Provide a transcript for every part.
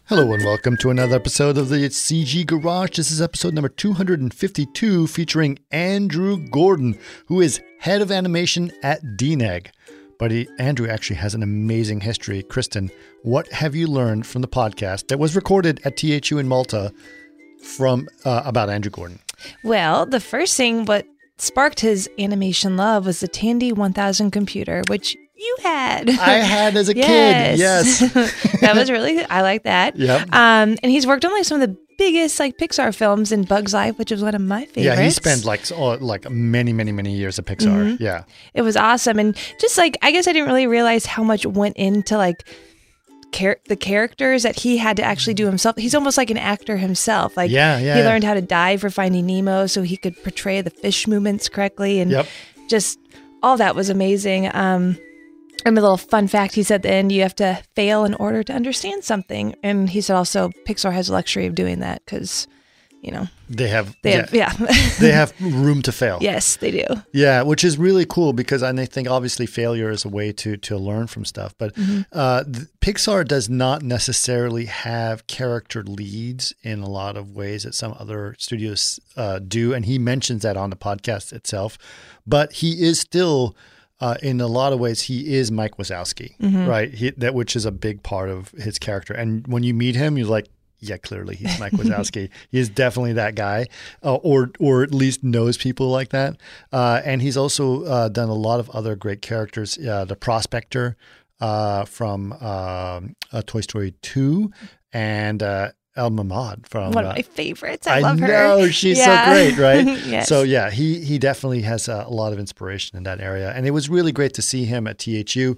Hello and welcome to another episode of the CG Garage. This is episode number 252 featuring Andrew Gordon, who is head of animation at DNEG. But Andrew actually has an amazing history. Kristen, what have you learned from the podcast that was recorded at THU in Malta about Andrew Gordon? Well, the first thing what sparked his animation love was the Tandy 1000 computer, which you had. I had as a kid, yes. That was really, I like that. Yep. And he's worked on like some of the biggest like Pixar films in Bug's Life, which is one of my favorites. Yeah, he spent like many years at Pixar. Mm-hmm. Yeah. It was awesome. And just like, I guess I didn't really realize how much went into like the characters that he had to actually do himself. He's almost like an actor himself. Like he learned how to dive for Finding Nemo so he could portray the fish movements correctly. And just all that was amazing. And a little fun fact, he said at the end, you have to fail in order to understand something. And he said also Pixar has the luxury of doing that because, you know. They have they have room to fail. Yes, they do. Yeah, which is really cool because I think obviously failure is a way to learn from stuff. But Pixar does not necessarily have character leads in a lot of ways that some other studios do. And he mentions that on the podcast itself. But he is still... in a lot of ways, he is Mike Wazowski, right? Which is a big part of his character. And when you meet him, you're like, yeah, clearly he's Mike Wazowski. He is definitely that guy, or at least knows people like that. And he's also done a lot of other great characters. The Prospector from Toy Story 2 and Elma Mahd from one of my favorites. I love her. I know, she's so great, right? Yes. So yeah, he definitely has a lot of inspiration in that area, and it was really great to see him at THU.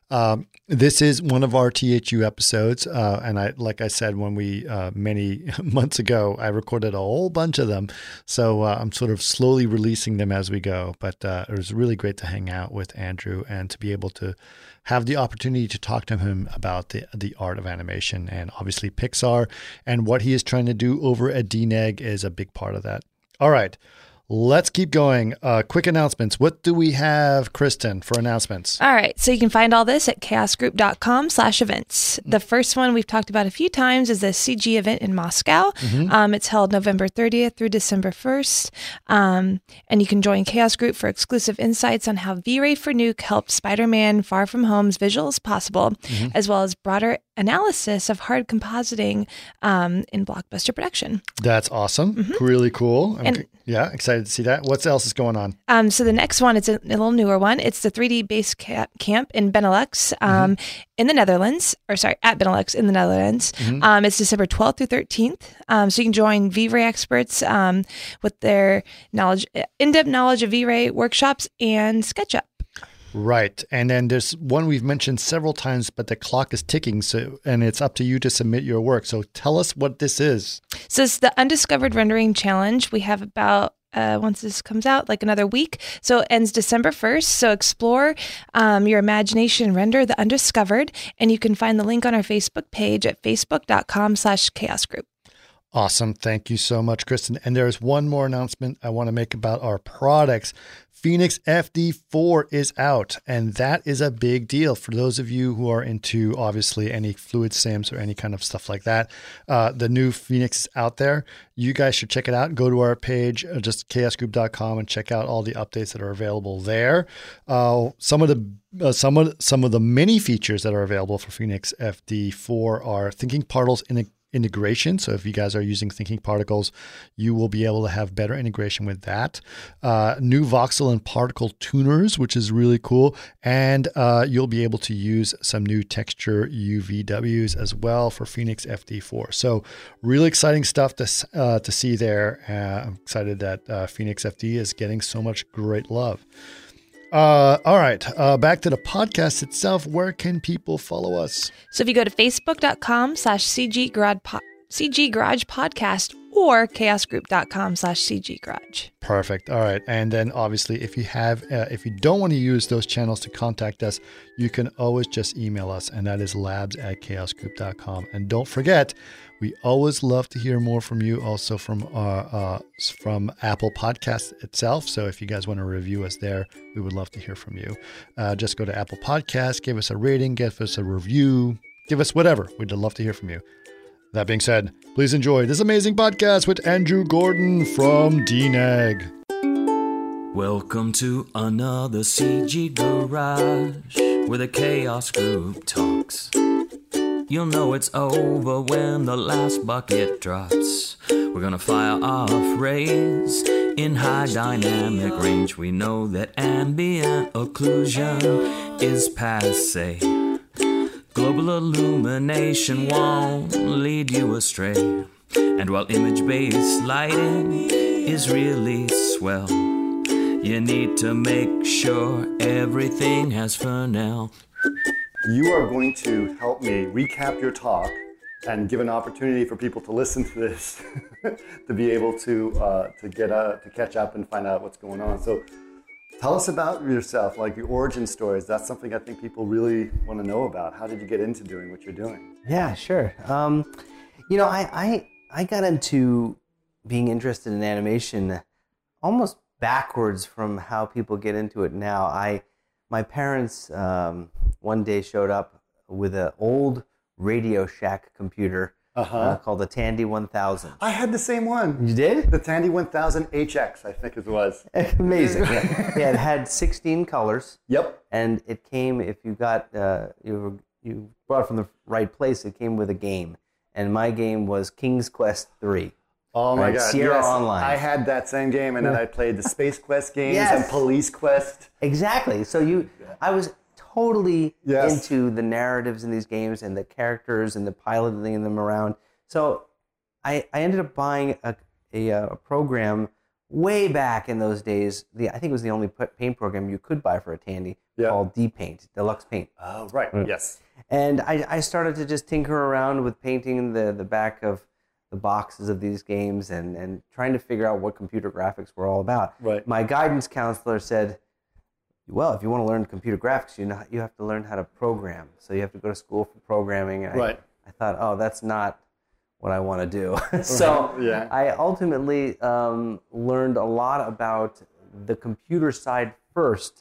This is one of our THU episodes, and like I said when we many months ago, I recorded a whole bunch of them. So I'm sort of slowly releasing them as we go. But it was really great to hang out with Andrew and to be able to have the opportunity to talk to him about the art of animation and obviously Pixar, and what he is trying to do over at DNEG is a big part of that. All right, let's keep going. Quick announcements. What do we have, Kristen, for announcements? All right. So you can find all this at chaosgroup.com/events. The first one we've talked about a few times is the CG event in Moscow. It's held November 30th through December 1st. And you can join Chaos Group for exclusive insights on how V-Ray for Nuke helped Spider-Man Far From Home's visuals possible, as well as broader analysis of hard compositing in blockbuster production. That's awesome. Really cool. Excited to see that. What else is going on? So the next one, it's a little newer one. It's the 3D base camp in Benelux in the Netherlands, at Benelux in the Netherlands. It's December 12th through 13th. So you can join V-Ray experts with their in-depth knowledge of V-Ray workshops and SketchUp. Right. And then there's one we've mentioned several times, but the clock is ticking, and it's up to you to submit your work. So tell us what this is. So it's the Undiscovered Rendering Challenge. We have about, once this comes out, like another week. So it ends December 1st. So explore your imagination and render the undiscovered. And you can find the link on our Facebook page at facebook.com/chaosgroup. Awesome. Thank you so much, Kristen. And there's one more announcement I want to make about our products. Phoenix FD4 is out, and that is a big deal for those of you who are into, obviously, any fluid sims or any kind of stuff like that. The new Phoenix is out there. You guys should check it out. Go to our page, just chaosgroup.com, and check out all the updates that are available there. Some of the many features that are available for Phoenix FD4 are Thinking Particles integration. So if you guys are using Thinking Particles, you will be able to have better integration with that. New voxel and particle tuners, which is really cool. And you'll be able to use some new texture UVWs as well for Phoenix FD4. So really exciting stuff to see there. I'm excited that Phoenix FD is getting so much great love. All right. Back to the podcast itself. Where can people follow us? So if you go to facebook.com/CG Garage Podcast or chaosgroup.com/CG Garage. Perfect. All right. And then obviously if you don't want to use those channels to contact us, you can always just email us, and that is labs@chaosgroup.com. And don't forget, we always love to hear more from you, also from Apple Podcasts itself. So if you guys want to review us there, we would love to hear from you. Just go to Apple Podcasts, give us a rating, give us a review, give us whatever. We'd love to hear from you. That being said, please enjoy this amazing podcast with Andrew Gordon from DNAG. Welcome to another CG Garage, where the Chaos Group talks. You'll know it's over when the last bucket drops. We're gonna fire off rays in high dynamic range. We know that ambient occlusion is passé. Global illumination won't lead you astray. And while image-based lighting is really swell, you need to make sure everything has Fresnel. You are going to help me recap your talk and give an opportunity for people to listen to this, to be able to catch up and find out what's going on. So tell us about yourself, like your origin stories. That's something I think people really want to know about. How did you get into doing what you're doing? Yeah, sure. I got into being interested in animation almost backwards from how people get into it now. My parents one day showed up with an old Radio Shack computer called the Tandy 1000. I had the same one. You did? The Tandy 1000 HX, I think it was. Amazing. Yeah, it had 16 colors. Yep. And it came, if you got, you brought it from the right place, it came with a game. And my game was King's Quest 3. Oh my God! Sierra yes, Online. I had that same game, and then I played the Space Quest games and Police Quest. Exactly. So I was totally into the narratives in these games and the characters and the piloting them around. So I ended up buying a program way back in those days. I think it was the only paint program you could buy for a Tandy called D-Paint, Deluxe Paint. Oh, right. Yes. And I started to just tinker around with painting the back of the boxes of these games and trying to figure out what computer graphics were all about. Right. My guidance counselor said, well, if you want to learn computer graphics, you have to learn how to program. So you have to go to school for programming. And right. I thought, oh, that's not what I want to do. So I ultimately learned a lot about the computer side first,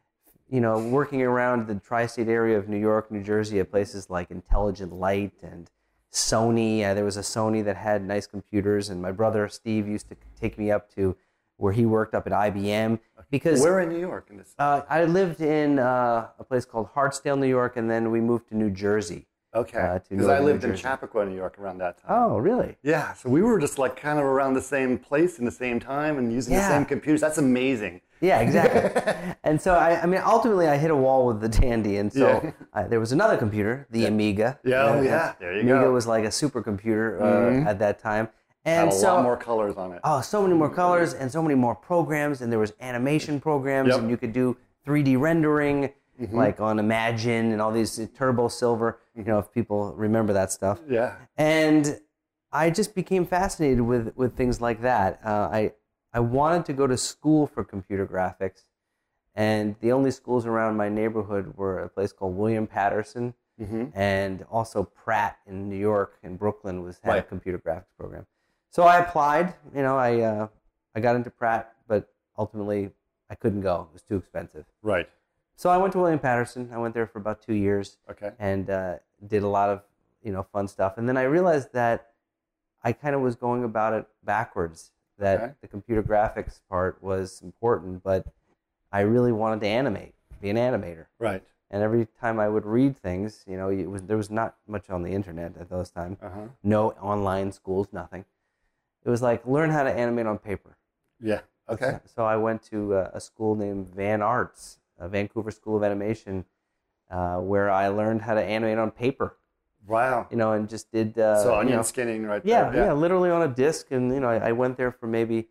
working around the tri-state area of New York, New Jersey at places like Intelligent Light and Sony. There was a Sony that had nice computers, and my brother Steve used to take me up to where he worked up at IBM. Because where in New York? I lived in a place called Hartsdale, New York, and then we moved to New Jersey. Okay, because I lived in Chappaqua, New York around that time. Oh, really? Yeah, so we were just like kind of around the same place in the same time and using the same computers. That's amazing. Yeah, exactly. And so, ultimately I hit a wall with the Tandy, and so there was another computer, the Amiga. There you go. Amiga was like a supercomputer at that time. And had a lot more colors on it. Oh, so many more colors and so many more programs, and there was animation programs, and you could do 3D rendering, like on Imagine and all these Turbo Silver, if people remember that stuff. Yeah. And I just became fascinated with things like that. I wanted to go to school for computer graphics, and the only schools around my neighborhood were a place called William Patterson, and also Pratt in New York and Brooklyn had a computer graphics program. So I applied. I got into Pratt, but ultimately I couldn't go. It was too expensive. Right. So I went to William Patterson. I went there for about 2 years. Okay. And did a lot of fun stuff. And then I realized that I kind of was going about it backwards. That the computer graphics part was important, but I really wanted to animate, be an animator. Right. And every time I would read things, there was not much on the internet at those times. No online schools, nothing. It was like, learn how to animate on paper. Yeah. Okay. So I went to a school named Van Arts, a Vancouver School of Animation, where I learned how to animate on paper. Wow. And just did... so onion skinning right there. Yeah, literally on a disc. And, I went there for maybe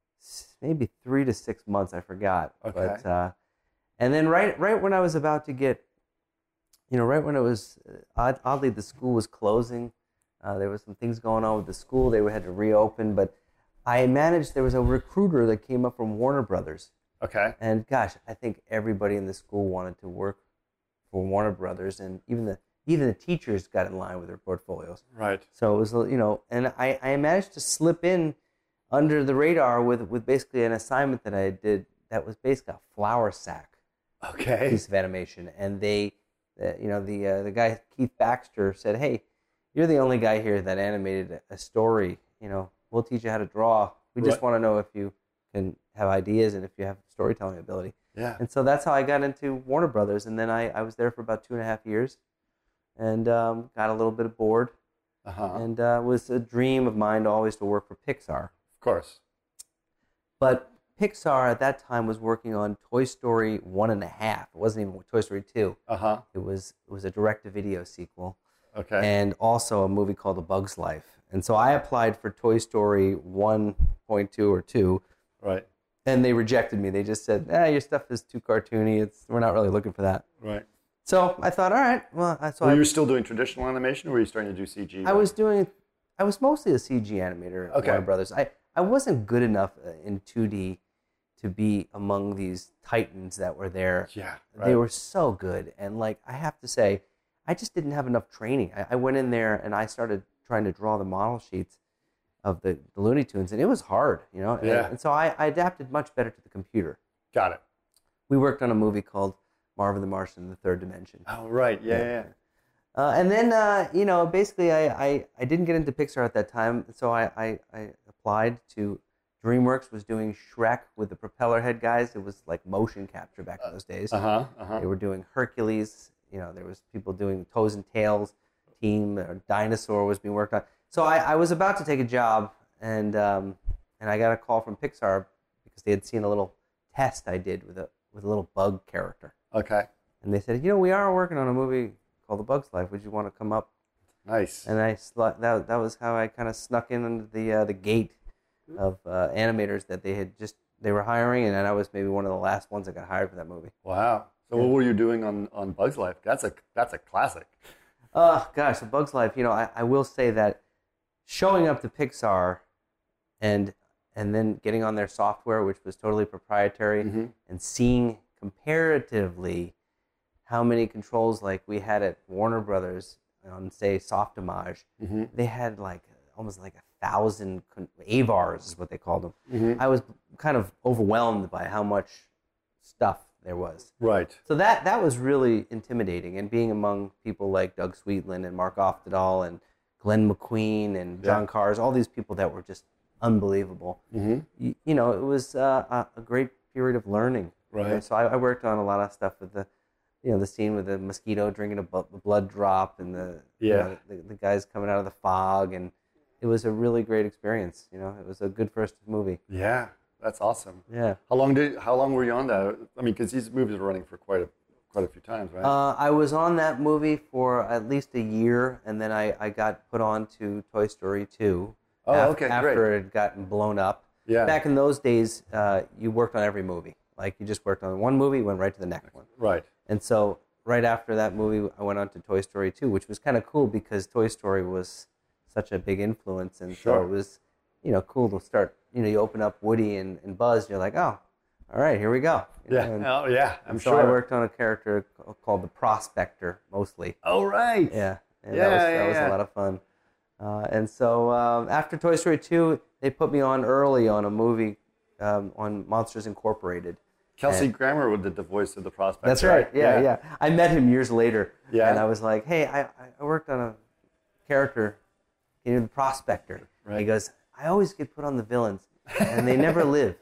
3 to 6 months, I forgot. Okay. But, and then right when I was about to get, right when it was, oddly, the school was closing. There was some things going on with the school. They had to reopen. But there was a recruiter that came up from Warner Brothers. Okay. And gosh, I think everybody in the school wanted to work for Warner Brothers. And even the teachers got in line with their portfolios. Right. So it was, and I managed to slip in under the radar with basically an assignment that I did that was basically a flour sack piece of animation. And the guy, Keith Baxter, said, hey, you're the only guy here that animated a story. You know, we'll teach you how to draw. We just want to know if you can have ideas and if you have storytelling ability. Yeah. And so that's how I got into Warner Brothers. And then I was there for about 2.5 years and got a little bit bored. And it was a dream of mine always to work for Pixar. Of course. But Pixar at that time was working on Toy Story 1.5. It wasn't even Toy Story 2. It was a direct-to-video sequel. Okay. And also a movie called A Bug's Life. And so I applied for Toy Story 1.2 or 2. Right. And they rejected me. They just said, your stuff is too cartoony. We're not really looking for that. Right. So I thought, all right. Well, you were still doing traditional animation, or were you starting to do CG? I was mostly a CG animator at Warner Brothers. I wasn't good enough in 2D to be among these titans that were there. Yeah. Right. They were so good. And like, I have to say, I just didn't have enough training. I went in there and I started trying to draw the model sheets of the Looney Tunes, and it was hard, you know? Yeah. And so I adapted much better to the computer. Got it. We worked on a movie called Marvin the Martian, the Third Dimension. Oh, right. Yeah. And then, basically I didn't get into Pixar at that time, so I applied to DreamWorks, was doing Shrek with the propeller head guys. It was like motion capture back in those days. They were doing Hercules. You know, there was people doing Toes and Tails. Dinosaur was being worked on. So I was about to take a job, and I got a call from Pixar because they had seen a little test I did with a little bug character. Okay. And they said, we are working on a movie called The Bug's Life. Would you want to come up? Nice. And that was how I kind of snuck in under the gate of animators that they were hiring, and I was maybe one of the last ones that got hired for that movie. Wow. So what were you doing on Bug's Life? That's a classic. Gosh, The Bug's Life. I will say that showing up to Pixar and then getting on their software, which was totally proprietary, and seeing comparatively how many controls like we had at Warner Brothers on, say, Softimage, they had like almost like 1,000 AVARs is what they called them. I was kind of overwhelmed by how much stuff there was. Right. So that was really intimidating, and being among people like Doug Sweetland and Mark Oftedal and Glenn McQueen and John Cars, all these people that were just unbelievable. It was a great period of learning. Right. So I worked on a lot of stuff with the scene with the mosquito drinking a blood drop and the guys coming out of the fog, and it was a really great experience. It was a good first movie. Yeah. That's awesome. Yeah. How long were you on that? I mean, because these movies were running for quite a few times, right? I was on that movie for at least a year, and then I got put on to Toy Story 2. Oh, okay, great. After it had gotten blown up. Yeah. Back in those days, you worked on every movie. Like, you just worked on one movie, went right to the next one. Right. And so right after that movie, I went on to Toy Story 2, which was kind of cool because Toy Story was such a big influence, and so it was, cool to start. You open up Woody and Buzz, you're like, oh, all right, here we go. I'm so sure. I worked on a character called the Prospector, mostly. Oh, right. Yeah. That was a lot of fun. And so after Toy Story 2, they put me on early on a movie on Monsters Incorporated. Kelsey Grammer did the voice of the Prospector. That's right. Yeah. I met him years later. Yeah. And I was like, hey, I worked on a character in The Prospector. Right. He goes, I always get put on the villains, and they never live.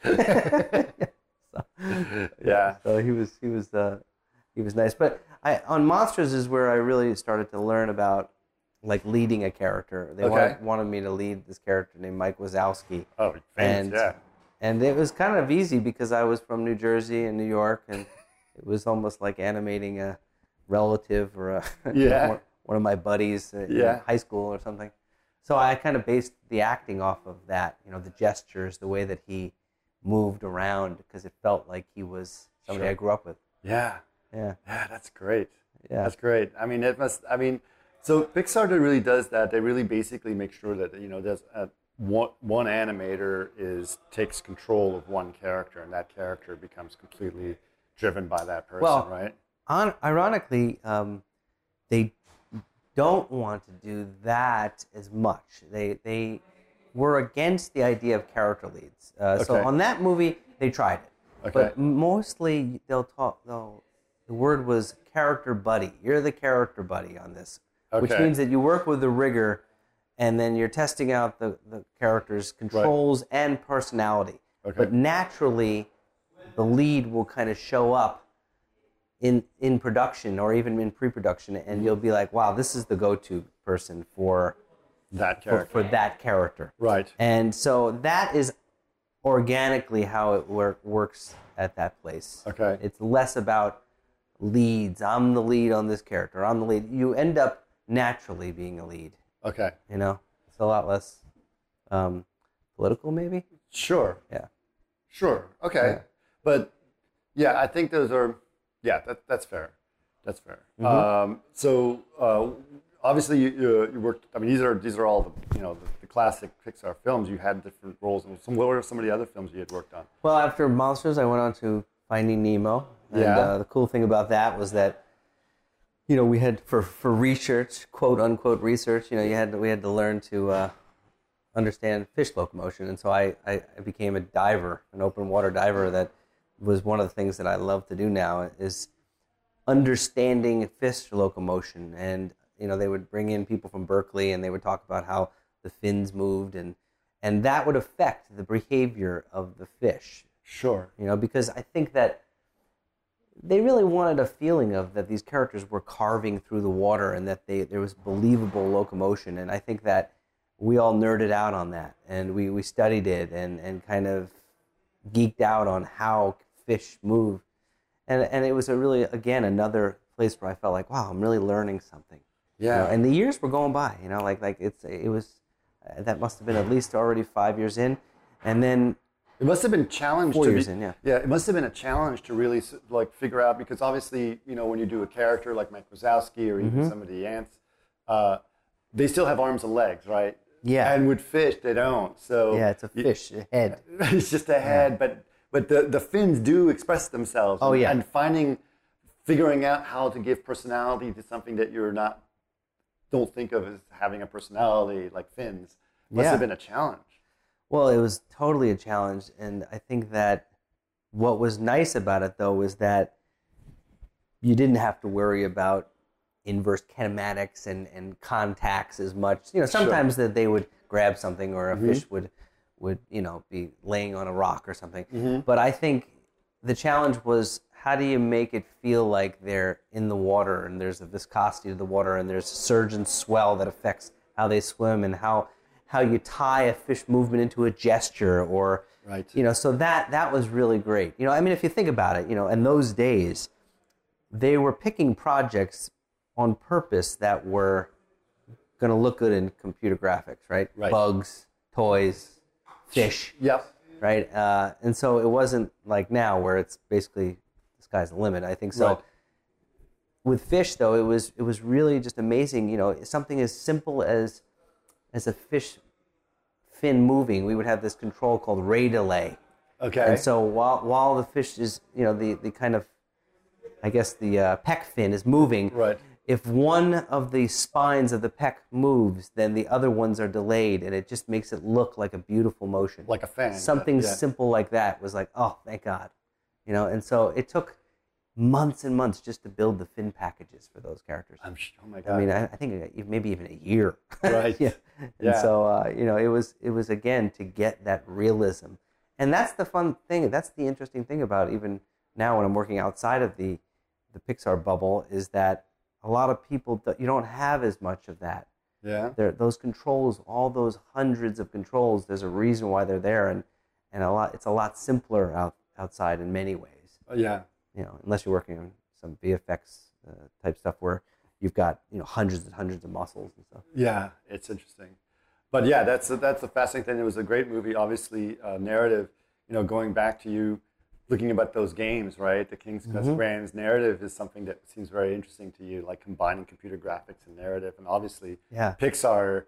So he was nice. But on Monsters is where I really started to learn about like leading a character. They wanted me to lead this character named Mike Wazowski. Oh, famous, And it was kind of easy because I was from New Jersey and New York, and it was almost like animating a relative or one of my buddies in high school or something. So I kind of based the acting off of that, the gestures, the way that he moved around, because it felt like he was somebody I grew up with. Yeah. Yeah. Yeah, that's great. Yeah. That's great. So Pixar really does that. They really basically make sure that, there's one animator takes control of one character, and that character becomes completely driven by that person, right? Ironically, they don't want to do that as much. They were against the idea of character leads. So on that movie, they tried it. Okay. But mostly the word was character buddy. You're the character buddy on this. which means that you work with the rigger, and then you're testing out the character's controls and personality. Okay. But naturally, the lead will kind of show up in production or even in pre-production, and you'll be like, wow, this is the go-to person for that character. For that character. Right. And so that is organically how it works at that place. Okay. It's less about leads. I'm the lead on this character. I'm the lead. You end up naturally being a lead. Okay. You know, it's a lot less political, maybe. Sure. Yeah. Sure. Okay. Yeah. But yeah, I think those are. Yeah, that's fair. That's fair. Mm-hmm. So obviously you worked. I mean, these are all the classic Pixar films. You had different roles. And what were some of the other films you had worked on? Well, after Monsters, I went on to Finding Nemo. And the cool thing about that was that, we had for research, quote unquote research. We had to learn to understand fish locomotion, and so I became a diver, an open water diver. That was one of the things that I love to do now is understanding fish locomotion. And they would bring in people from Berkeley, and they would talk about how the fins moved, and that would affect the behavior of the fish. Sure. Because I think that they really wanted a feeling of that these characters were carving through the water and that there was believable locomotion. And I think that we all nerded out on that, and we studied it and kind of geeked out on how fish move. And it was again, another place where I felt like, wow, I'm really learning something. Yeah. And the years were going by, it was that must have been at least already 5 years in. And then it must have been challenged. 4 years in, yeah. Yeah, it must have been a challenge to really figure out, because obviously, when you do a character like Mike Wazowski or even some of the ants, they still have arms and legs, right? Yeah. And with fish, they don't. So yeah, it's a fish, a head. It's just a head, but the fins do express themselves. Oh, yeah. And figuring out how to give personality to something that don't think of as having a personality like fins must have been a challenge. Well, it was totally a challenge, and I think that what was nice about it, though, was that you didn't have to worry about inverse kinematics and contacts as much. Sometimes that they would grab something, or a fish would be laying on a rock or something. Mm-hmm. But I think the challenge was, how do you make it feel like they're in the water, and there's a viscosity to the water, and there's surge and swell that affects how they swim, and how you tie a fish movement into a gesture, or right. So that was really great. If you think about it, in those days, they were picking projects on purpose that were going to look good in computer graphics, right? Right. Bugs, toys, fish. Yep. Right. And so it wasn't like now where it's basically the sky's the limit. I think so. Right. With fish, though, it was really just amazing. Something as simple as a fish fin moving, we would have this control called ray delay. Okay. And so while the fish is, the kind of, I guess the peck fin is moving. Right. If one of the spines of the peck moves, then the other ones are delayed, and it just makes it look like a beautiful motion. Like a fan. Something simple like that was like, oh, thank God. And so it took months and months just to build the fin packages for those characters. Oh my God. I mean, I think maybe even a year. Right. Yeah. And so, it was again to get that realism. And that's the fun thing. That's the interesting thing about even now when I'm working outside of the Pixar bubble, is that a lot of people, you don't have as much of that. Yeah. Those controls, all those hundreds of controls, there's a reason why they're there, and it's a lot simpler outside in many ways. Yeah. Unless you're working on some VFX type stuff where you've got hundreds and hundreds of muscles and stuff. Yeah, it's interesting. But yeah, that's a fascinating thing. It was a great movie, obviously narrative. Going back to you looking about those games, right? The King's Quest Grands narrative is something that seems very interesting to you, like combining computer graphics and narrative. And obviously, Pixar,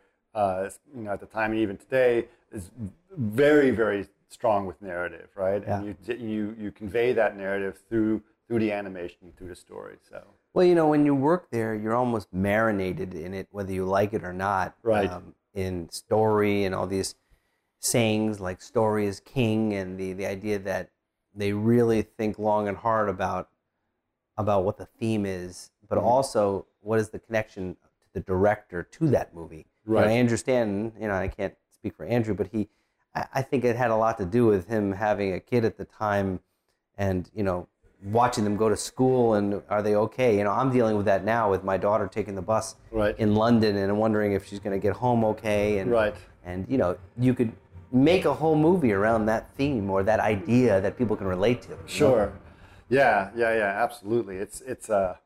at the time and even today, is very, very strong with narrative, right? Yeah. And you convey that narrative through the animation, through the story. So. Well, when you work there, you're almost marinated in it, whether you like it or not. Right. In story and all these sayings like story is king, and the idea that they really think long and hard about what the theme is, but also what is the connection to the director to that movie. Right. You know, Andrew Stanton, I can't speak for Andrew, but I think it had a lot to do with him having a kid at the time and, watching them go to school and are they okay? I'm dealing with that now with my daughter taking the bus in London and wondering if she's going to get home okay. And you could make a whole movie around that theme or that idea that people can relate to. Sure. Yeah, absolutely. It's a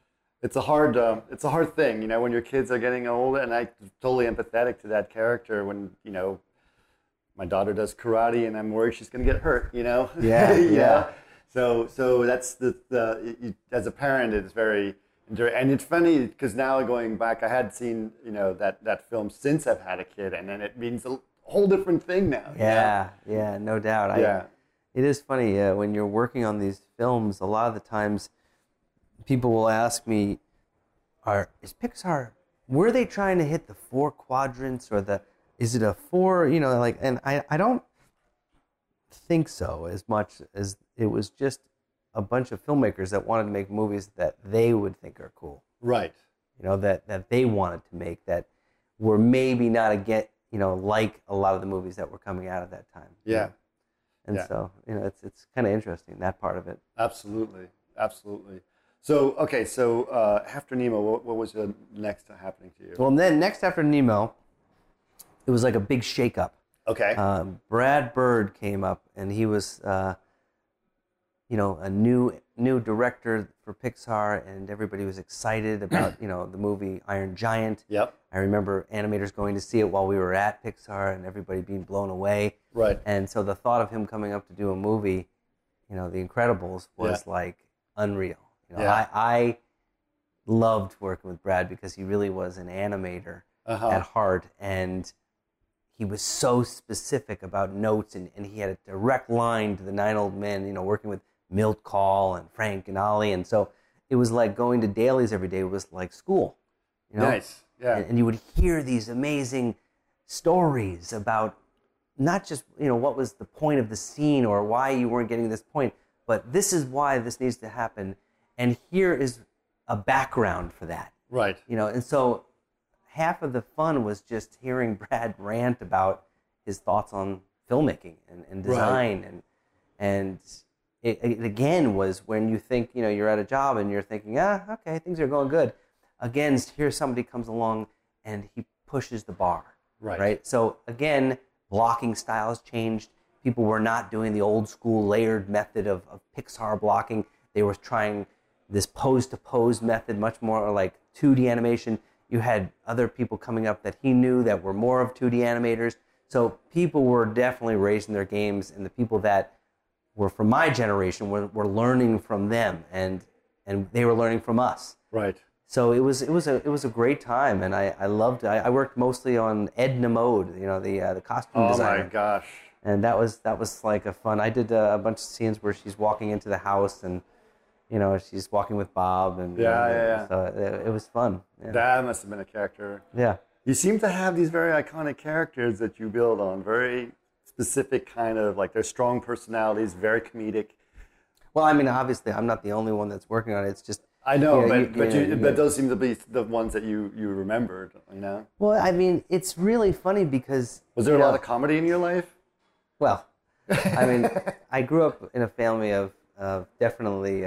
hard thing, when your kids are getting older, and I'm totally empathetic to that character when, my daughter does karate and I'm worried she's going to get hurt, Yeah. So that's as a parent, it's very enduring. And it's funny because now going back, I had seen, that film since I've had a kid, and then it means a whole different thing now. Yeah, no doubt. It is funny when you're working on these films, a lot of the times people will ask me, is Pixar, were they trying to hit the 4 quadrants or is it a 4, and I don't think so as much as it was just a bunch of filmmakers that wanted to make movies that they would think are cool. Right. That they wanted to make that were maybe not like a lot of the movies that were coming out at that time. Yeah. And so, it's kind of interesting, that part of it. Absolutely. So, after Nemo, what was next happening to you? Well, and then next after Nemo, it was like a big shakeup. Okay. Brad Bird came up, and he was, a new director for Pixar, and everybody was excited about, the movie Iron Giant. Yep. I remember animators going to see it while we were at Pixar, and everybody being blown away. Right. And so the thought of him coming up to do a movie, The Incredibles, was like unreal. I loved working with Brad because he really was an animator at heart, and he was so specific about notes, and he had a direct line to the 9 Old Men, working with Milt Kahl and Frank and Ollie, and so it was like going to dailies every day was like school. Nice, yeah. And you would hear these amazing stories about not just, what was the point of the scene or why you weren't getting this point, but this is why this needs to happen, and here is a background for that. Right. And so half of the fun was just hearing Brad rant about his thoughts on filmmaking and design. Right. And it again was when you think, you're at a job and you're thinking, okay, things are going good. Again, here somebody comes along and he pushes the bar. Right. So again, blocking styles changed. People were not doing the old school layered method of Pixar blocking. They were trying this pose-to-pose method, much more like 2D animation. You had other people coming up that he knew that were more of 2D animators. So people were definitely raising their games, and the people that were from my generation were learning from them, and they were learning from us. Right. So it was a great time, and I loved it. I worked mostly on Edna Mode, the costume designer. Oh my gosh. And that was like a fun. I did a bunch of scenes where she's walking into the house and she's walking with Bob, and so it was fun. Yeah. That must have been a character. Yeah. You seem to have these very iconic characters that you build on, very specific kind of, like, they're strong personalities, very comedic. Well, I mean, obviously, I'm not the only one that's working on it. It's just I know, but those seem to be the ones that you remembered, Well, I mean, it's really funny because was there a lot of comedy in your life? Well, I mean, I grew up in a family of definitely,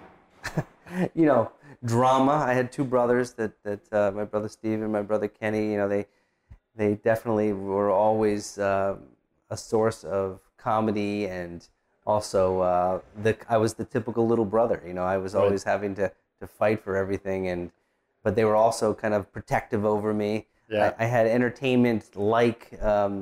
drama. I had 2 brothers that my brother Steve and my brother Kenny, they definitely were always a source of comedy, and also I was the typical little brother. I was always having to fight for everything, but they were also kind of protective over me. Yeah. I had entertainment like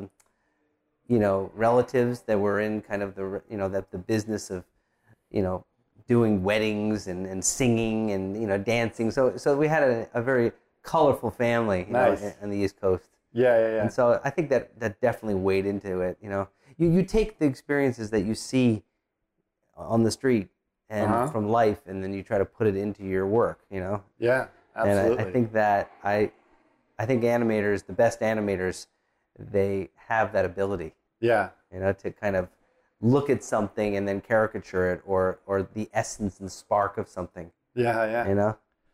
relatives that were in kind of the business of doing weddings and singing and dancing. So we had a very colorful family on the East Coast. Yeah. And so I think that definitely weighed into it. You take the experiences that you see on the street and from life, and then you try to put it into your work. Yeah, absolutely. And I think that I think animators, the best animators, they have that ability. Yeah. To kind of look at something and then caricature it, or the essence and spark of something. Yeah.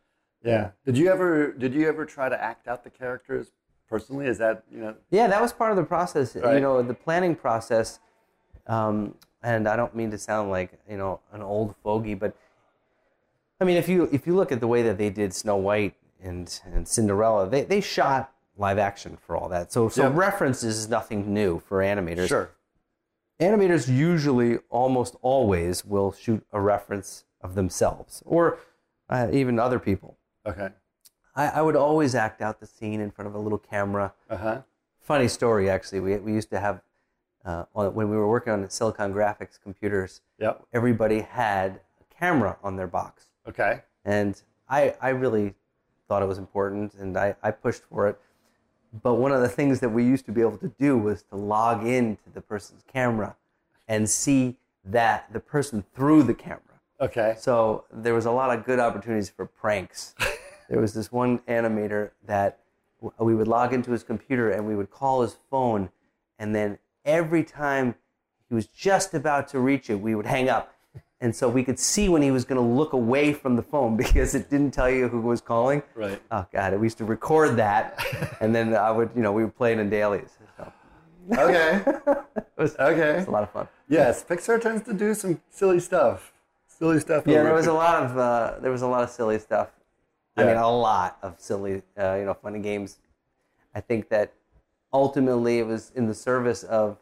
Yeah. Did you ever try to act out the characters personally? Is that, Yeah, that was part of the process. Right. The planning process. And I don't mean to sound like an old fogey, but I mean, if you look at the way that they did Snow White and Cinderella, they shot live action for all that. So references is nothing new for animators. Sure. Animators usually, almost always, will shoot a reference of themselves or even other people. Okay. I would always act out the scene in front of a little camera. Funny story, actually. We used to have, when we were working on Silicon Graphics computers, everybody had a camera on their box. Okay. And I really thought it was important, and I pushed for it. But one of the things that we used to be able to do was to log into the person's camera and see the person through the camera. Okay. So there was a lot of good opportunities for pranks. There was this one animator that we would log into his computer and we would call his phone, and then every time he was just about to reach it, we would hang up. And so we could see when he was going to look away from the phone because it didn't tell you who was calling. Right. Oh, God. We used to record that, and then we would play it in dailies. So. Okay. It was a lot of fun. Yes, Pixar tends to do some silly stuff. Yeah, there was a lot of silly stuff. I mean, a lot of silly, funny games. I think that ultimately it was in the service of,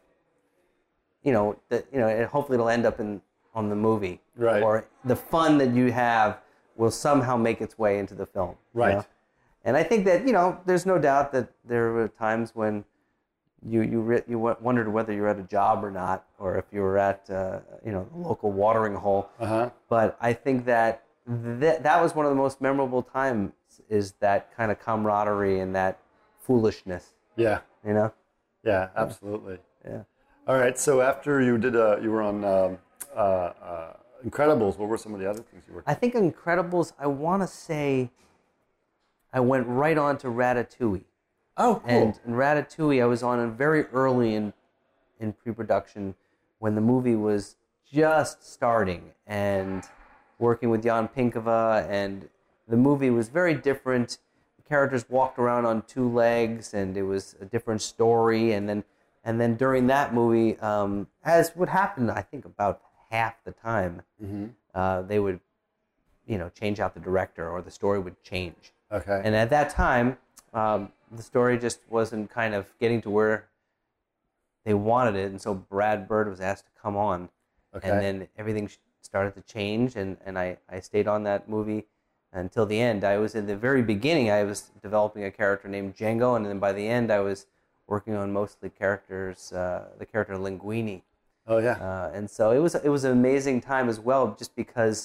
hopefully it'll end up on the movie, right? Or the fun that you have will somehow make its way into the film, right? And I think that there's no doubt that there were times when you wondered whether you were at a job or not, or if you were at the local watering hole. But I think that was one of the most memorable times, is that kind of camaraderie and that foolishness. Yeah. Yeah, absolutely. Yeah. All right. So after you were on Incredibles, what were some of the other things you worked on? I think Incredibles, I want to say I went right on to Ratatouille. Oh, cool. And in Ratatouille, I was on very early in pre-production when the movie was just starting, and working with Jan Pinkava, and the movie was very different. The characters walked around on two legs, and it was a different story. And then during that movie, as would happen, I think about half the time, they would, change out the director, or the story would change. Okay. And at that time, the story just wasn't kind of getting to where they wanted it, and so Brad Bird was asked to come on. Okay. And then everything started to change, and I stayed on that movie until the end. I was in the very beginning, I was developing a character named Django, and then by the end I was working on mostly characters, the character Linguini. Oh yeah. And so it was an amazing time as well, just because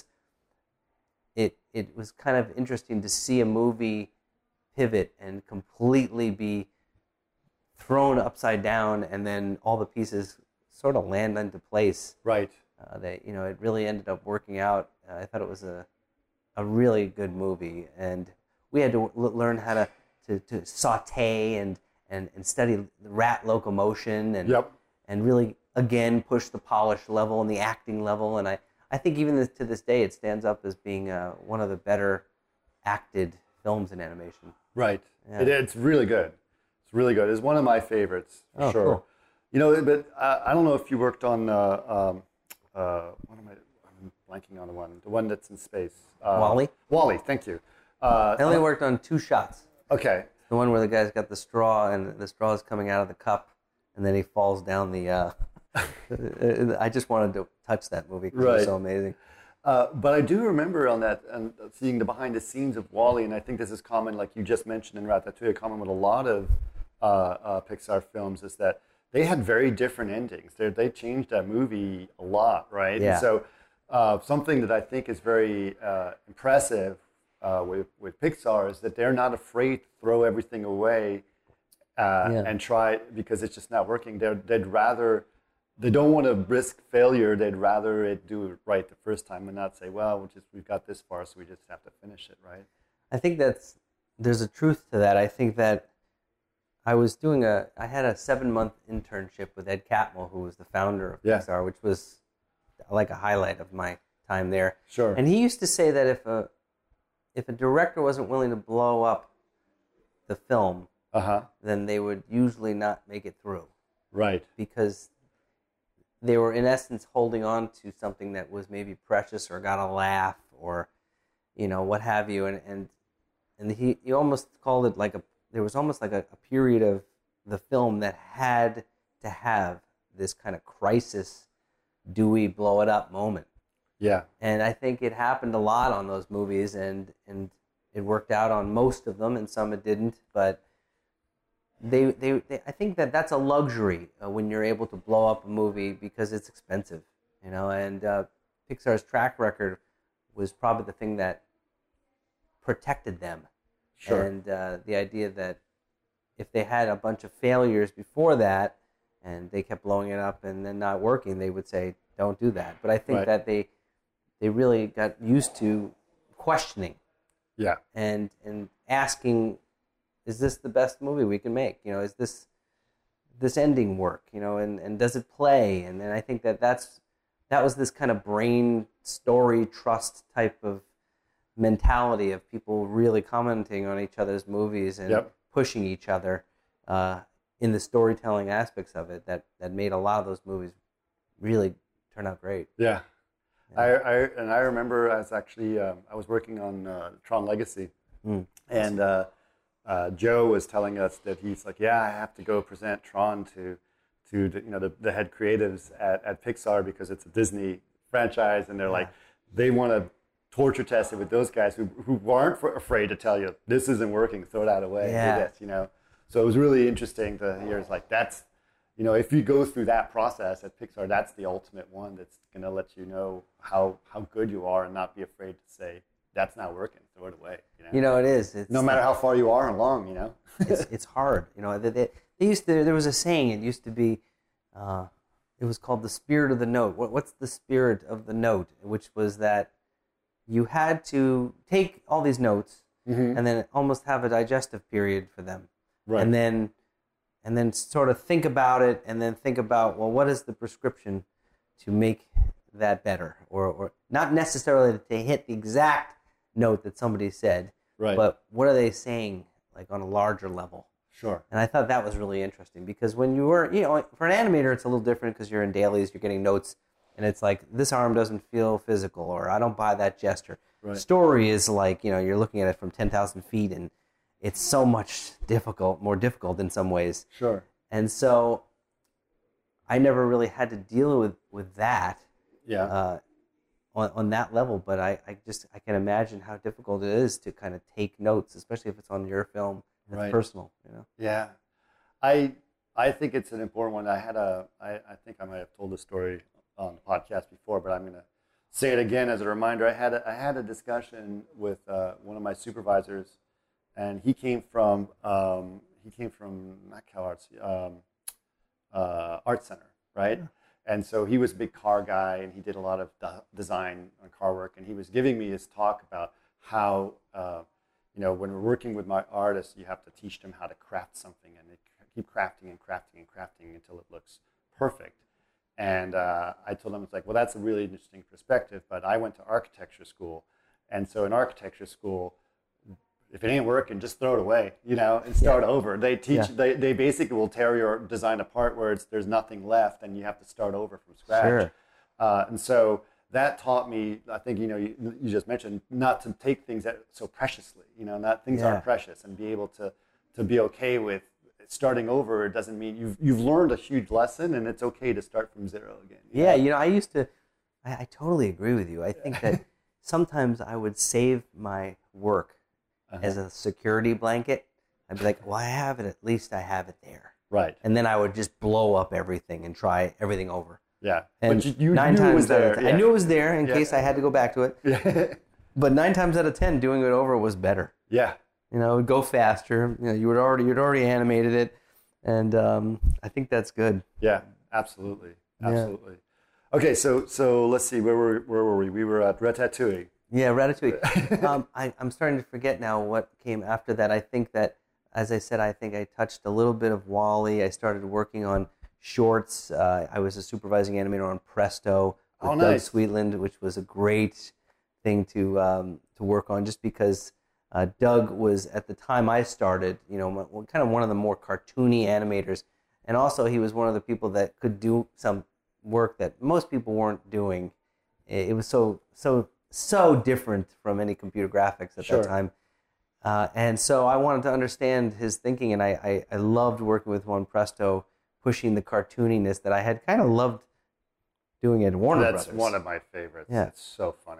it was kind of interesting to see a movie pivot and completely be thrown upside down, and then all the pieces sort of land into place. Right. It really ended up working out. I thought it was a really good movie, and we had to learn how to saute and study the rat locomotion and really again push the polish level and the acting level. And I think even to this day it stands up as being one of the better acted films in animation. Right. Yeah. It's really good. It's really good. It's one of my favorites, for sure. Cool. But I don't know if you worked on I'm blanking on the one that's in space. WALL-E? WALL-E, thank you. I only worked on 2 shots. Okay. The one where the guy's got the straw, and the straw is coming out of the cup, and then he falls down the... I just wanted to touch that movie because it was so amazing. But I do remember on that, and seeing the behind the scenes of WALL-E, and I think this is common, like you just mentioned in Ratatouille, common with a lot of Pixar films, is that they had very different endings. They changed that movie a lot, right? Yeah. And so something that I think is very impressive with Pixar is that they're not afraid to throw everything away and try, because it's just not working. They don't want to risk failure. They'd rather it do it right the first time and not say, well, we've got this far, so we just have to finish it, right? I think there's a truth to that. I think that I had a 7-month internship with Ed Catmull, who was the founder of Pixar, which was like a highlight of my time there. Sure. And he used to say that if a director wasn't willing to blow up the film, then they would usually not make it through. Right. Because they were, in essence, holding on to something that was maybe precious or got a laugh or, what have you. And he almost called it there was almost like a period of the film that had to have this kind of crisis, do we blow it up moment. Yeah. And I think it happened a lot on those movies, and it worked out on most of them, and some it didn't. But they I think that's a luxury when you're able to blow up a movie because it's expensive, And Pixar's track record was probably the thing that protected them. Sure. And the idea that if they had a bunch of failures before that, and they kept blowing it up and then not working, they would say, "Don't do that." But I think that they really got used to questioning, and asking, "Is this the best movie we can make? Is this ending work? And does it play?" And then I think that was this kind of brain story trust type of mentality of people really commenting on each other's movies and pushing each other in the storytelling aspects of it that made a lot of those movies really turn out great. Yeah. I remember I was actually I was working on Tron Legacy, and Joe was telling us that he's like, I have to go present Tron to the head creatives at Pixar because it's a Disney franchise, and they're like, they want to torture test it with those guys who aren't afraid to tell you this isn't working, throw that away, do this, So it was really interesting to hear. It's like that's, if you go through that process at Pixar, that's the ultimate one that's going to let you know how good you are and not be afraid to say that's not working, throw it away. It is. It's no matter how far you are along, it's hard. They used to. There was a saying. It used to be. It was called the spirit of the note. What's the spirit of the note? Which was that you had to take all these notes and then almost have a digestive period for them. Right. And then sort of think about it, and then think about, well, what is the prescription to make that better? Or not necessarily to hit the exact note that somebody said, but what are they saying like on a larger level? Sure. And I thought that was really interesting because when you were, for an animator, it's a little different because you're in dailies, you're getting notes, and it's like, this arm doesn't feel physical, or I don't buy that gesture. Right. Story is like, you're looking at it from 10,000 feet, and it's so much more difficult in some ways. Sure. And so I never really had to deal with that on that level, but I can imagine how difficult it is to kind of take notes, especially if it's on your film that's personal. Yeah. I think it's an important one. I think I might have told this story on the podcast before, but I'm going to say it again as a reminder. I had a discussion with one of my supervisors, and he came from not Cal Arts, Art Center, right? Yeah. And so he was a big car guy, and he did a lot of design on car work. And he was giving me his talk about how when we're working with my artists, you have to teach them how to craft something, and they keep crafting and crafting and crafting until it looks perfect. And I told him, it's like, well, that's a really interesting perspective, but I went to architecture school, and so in architecture school, if it ain't working, just throw it away, and start over. They teach, they basically will tear your design apart where there's nothing left, and you have to start over from scratch. Sure. And so that taught me, I think, you just mentioned, not to take things so preciously, not things aren't precious, and be able to be okay with starting over. It doesn't mean you've learned a huge lesson, and it's okay to start from zero again. I totally agree with you. I think that sometimes I would save my work as a security blanket. I'd be like, well, I have it. At least I have it there. Right. And then I would just blow up everything and try everything over. Yeah. And but you 9 times it was there. I knew it was there in case I had to go back to it. Yeah. But 9 times out of 10, doing it over was better. Yeah. It would go faster. You'd already animated it, and I think that's good. Yeah, absolutely. Okay, so let's see, where were we? We were at Ratatouille. Yeah, Ratatouille. I'm starting to forget now what came after that. I think that, as I said, I think I touched a little bit of WALL-E. I started working on shorts. I was a supervising animator on Presto with Doug Sweetland, which was a great thing to work on, just because Doug was, at the time I started, kind of one of the more cartoony animators, and also he was one of the people that could do some work that most people weren't doing. It was so different from any computer graphics at that time. And so I wanted to understand his thinking, and I loved working with Juan Presto, pushing the cartooniness that I had kind of loved doing at Warner Brothers. That's one of my favorites. Yeah. It's so funny.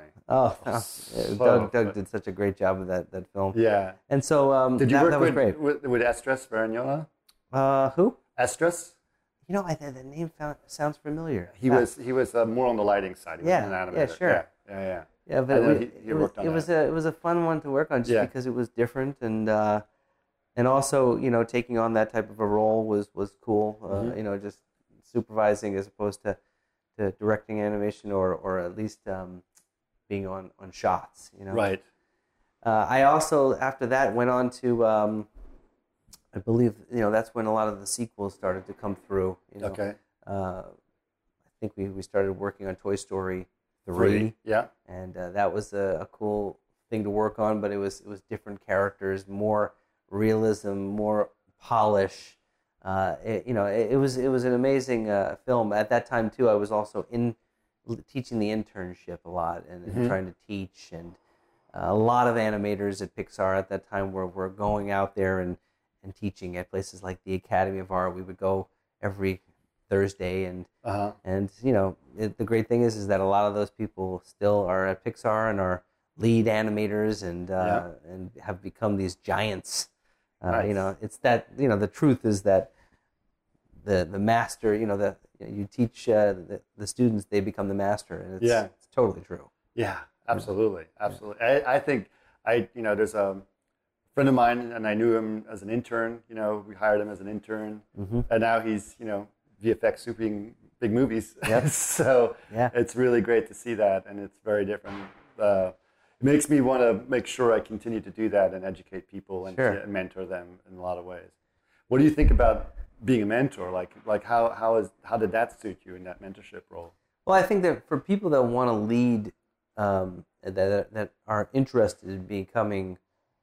Doug did such a great job with that film. Yeah. And so did you work great. with Estras Varinola? Who? Estras? The name sounds familiar. He was more on the lighting side. He was an animator. Yeah, sure. Yeah, but it was a fun one to work on just because it was different, and also taking on that type of a role was cool. Just supervising as opposed to directing animation or at least being on shots. Right. I also, after that, went on to I believe that's when a lot of the sequels started to come through. Okay. I think we started working on Toy Story 3. Yeah. And that was a cool thing to work on, but it was different characters, more realism, more polish. It was an amazing film. At that time too, I was also teaching the internship a lot and trying to teach, and a lot of animators at Pixar at that time were going out there and teaching at places like the Academy of Art. We would go every Thursday, and the great thing is that a lot of those people still are at Pixar and are lead animators and have become these giants. Nice. It's that the truth is that the master, you teach the students, they become the master, and it's totally true. Yeah, absolutely. I think there's a friend of mine, and I knew him as an intern. We hired him as an intern, and now he's VFX souping big movies. Yep. So it's really great to see that, and it's very different. It makes me want to make sure I continue to do that and educate people and mentor them in a lot of ways. What do you think about being a mentor? Like how did that suit you in that mentorship role? Well, I think that for people that want to lead, that are interested in becoming,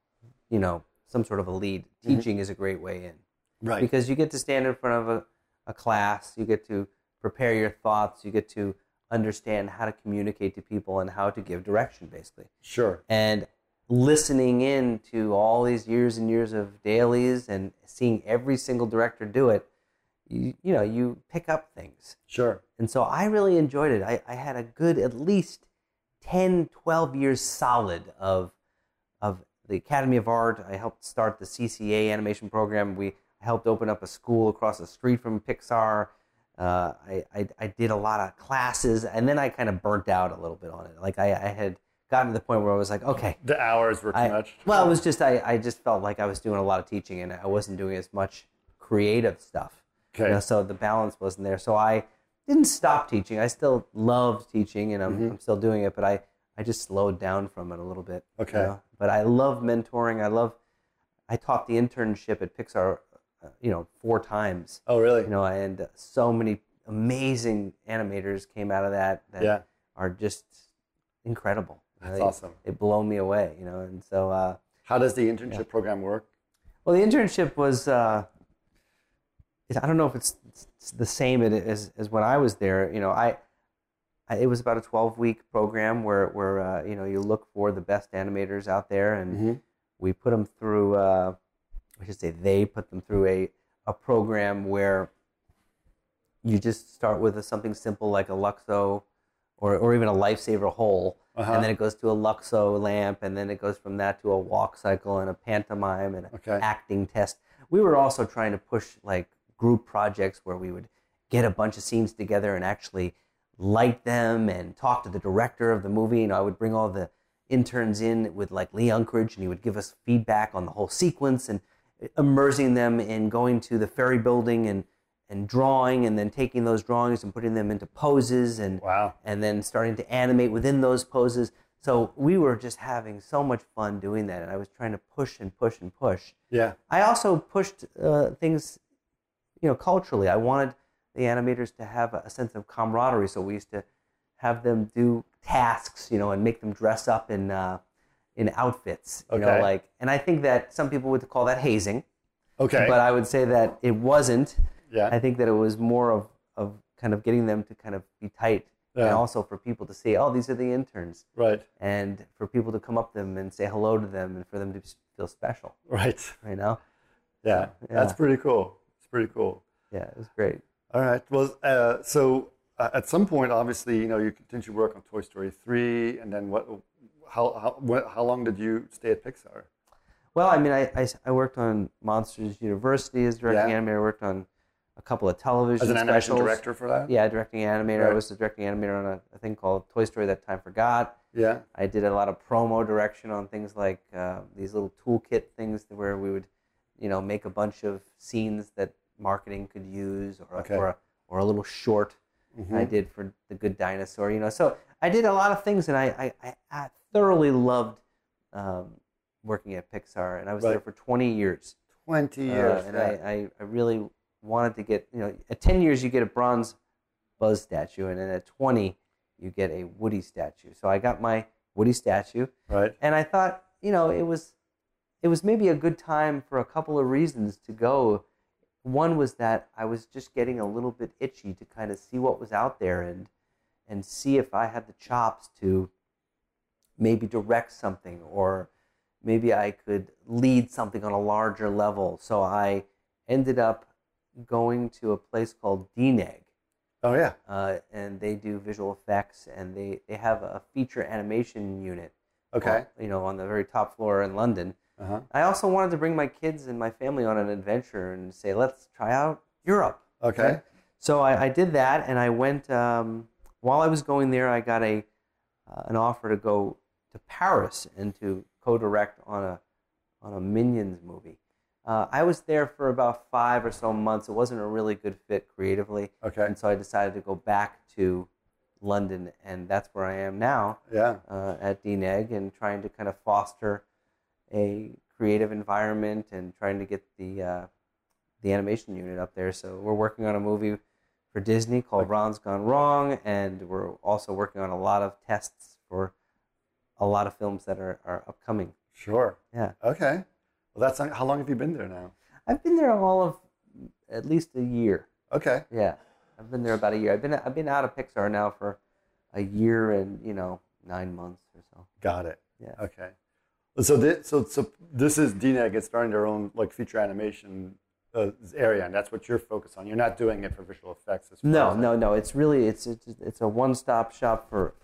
some sort of a lead, teaching is a great way in. Right. Because you get to stand in front of a class, you get to prepare your thoughts, you get to understand how to communicate to people and how to give direction, basically. Sure. And listening in to all these years and years of dailies and seeing every single director do it, you pick up things. Sure. And so I really enjoyed it. I had a good at least 10, 12 years solid of the Academy of Art. I helped start the CCA animation program. We helped open up a school across the street from Pixar. I did a lot of classes, and then I kind of burnt out a little bit on it. Like I had gotten to the point where I was like, okay. The hours were too much? Well, it was just, I just felt like I was doing a lot of teaching, and I wasn't doing as much creative stuff. Okay. So the balance wasn't there. So I didn't stop teaching. I still loved teaching, and I'm still doing it, but I just slowed down from it a little bit. Okay. But I love mentoring. I taught the internship at Pixar 4 times. Oh, really? And so many amazing animators came out of that are just incredible. That's awesome. They blow me away, and so... how does the internship program work? Well, the internship was... I don't know if it's the same as when I was there. It was about a 12-week program where you look for the best animators out there, and we put them through... I should say they put them through a program where you just start with something simple like a Luxo or even a Lifesaver hole, and then it goes to a Luxo lamp, and then it goes from that to a walk cycle and a pantomime and an acting test. We were also trying to push like group projects where we would get a bunch of scenes together and actually light them and talk to the director of the movie. I would bring all the interns in with like Lee Unkrich, and he would give us feedback on the whole sequence and immersing them in going to the ferry building and drawing, and then taking those drawings and putting them into poses and then starting to animate within those poses. So we were just having so much fun doing that, and I was trying to push and push and push. Yeah. I also pushed things, culturally. I wanted the animators to have a sense of camaraderie, so we used to have them do tasks, and make them dress up in in outfits. You know, like, and I think that some people would call that hazing. Okay. But I would say that it wasn't. Yeah. I think that it was more of kind of getting them to kind of be tight. Yeah. And also for people to say, oh, these are the interns. Right. And for people to come up to them and say hello to them and for them to feel special. Right. You know? Yeah. That's pretty cool. It's pretty cool. Yeah, it was great. All right. Well, so at some point, obviously, you know, you continued to work on Toy Story 3, and then how long did you stay at Pixar? Well, I mean, I worked on Monsters University as directing animator. I worked on a couple of television specials. As an animation director for that? Yeah, directing animator. Right. I was the directing animator on a thing called Toy Story That Time Forgot. Yeah. I did a lot of promo direction on things like these little toolkit things where we would, you know, make a bunch of scenes that marketing could use, or a little short I did for The Good Dinosaur. You know, so I did a lot of things, and I thoroughly loved working at Pixar, and I was there for 20 years. 20 years. And I really wanted to get, you know, at 10 years you get a bronze Buzz statue, and then at 20 you get a Woody statue. So I got my Woody statue. Right. And I thought, you know, it was maybe a good time for a couple of reasons to go. One was that I was just getting a little bit itchy to kind of see what was out there and see if I had the chops to maybe direct something, or maybe I could lead something on a larger level. So I ended up going to a place called DNEG. Oh, yeah. And they do visual effects, and they have a feature animation unit. Okay. You know, on the very top floor in London. Uh-huh. I also wanted to bring my kids and my family on an adventure and say, let's try out Europe. Okay. Right? So I did that, and I went, while I was going there, I got an offer to go to Paris and to co-direct on a Minions movie. I was there for about 5 or so months. It wasn't a really good fit creatively. Okay. And so I decided to go back to London, and that's where I am now. Yeah. At DNEG, and trying to kind of foster a creative environment and trying to get the animation unit up there. So we're working on a movie for Disney called Ron's Gone Wrong, and we're also working on a lot of tests for a lot of films that are upcoming. Sure. Yeah. Okay. Well, how long have you been there now? I've been there all of at least a year. Okay. Yeah, I've been there about a year. I've been out of Pixar now for a year and 9 months or so. Got it. Yeah. Okay. So this is DNEG. It's starting their own like feature animation area, and that's what you're focused on. You're not doing it for visual effects. No. It's really it's a one-stop shop for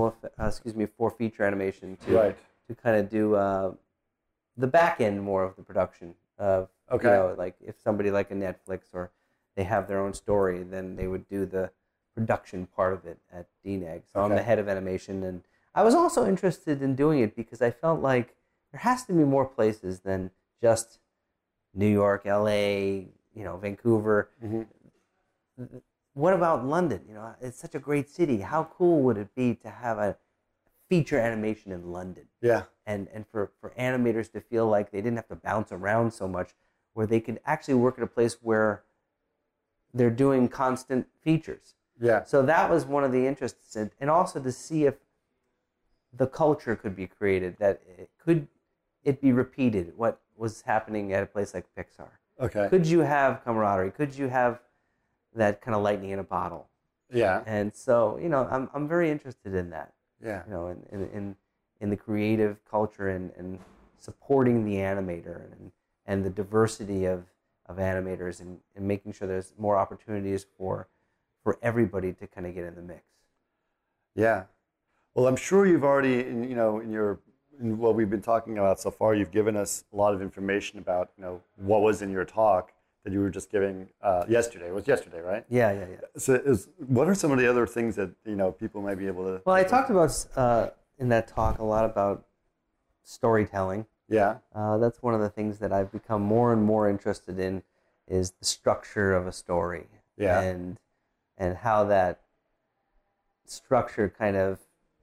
for feature animation to kind of do the back end more of the production of like if somebody like a Netflix or they have their own story, then they would do the production part of it at DNEG. So I'm the head of animation, and I was also interested in doing it because I felt like there has to be more places than just New York, LA, Vancouver. Mm-hmm. What about London? It's such a great city. How cool would it be to have a feature animation in London? Yeah. And for animators to feel like they didn't have to bounce around so much, where they could actually work at a place where they're doing constant features. Yeah. So that was one of the interests, and also to see if the culture could be created, that it be repeated, what was happening at a place like Pixar. Okay. Could you have camaraderie? Could you have that kind of lightning in a bottle? Yeah. And so, I'm very interested in that. Yeah. In the creative culture and supporting the animator and the diversity of animators and making sure there's more opportunities for everybody to kind of get in the mix. Yeah. Well, I'm sure you've already, in what we've been talking about so far, you've given us a lot of information about, what was in your talk that you were just giving yesterday. It was yesterday, right? Yeah. So what are some of the other things that, people might be able to... Well, I talked about, in that talk, a lot about storytelling. Yeah. That's one of the things that I've become more and more interested in, is the structure of a story. Yeah. And how that structure kind of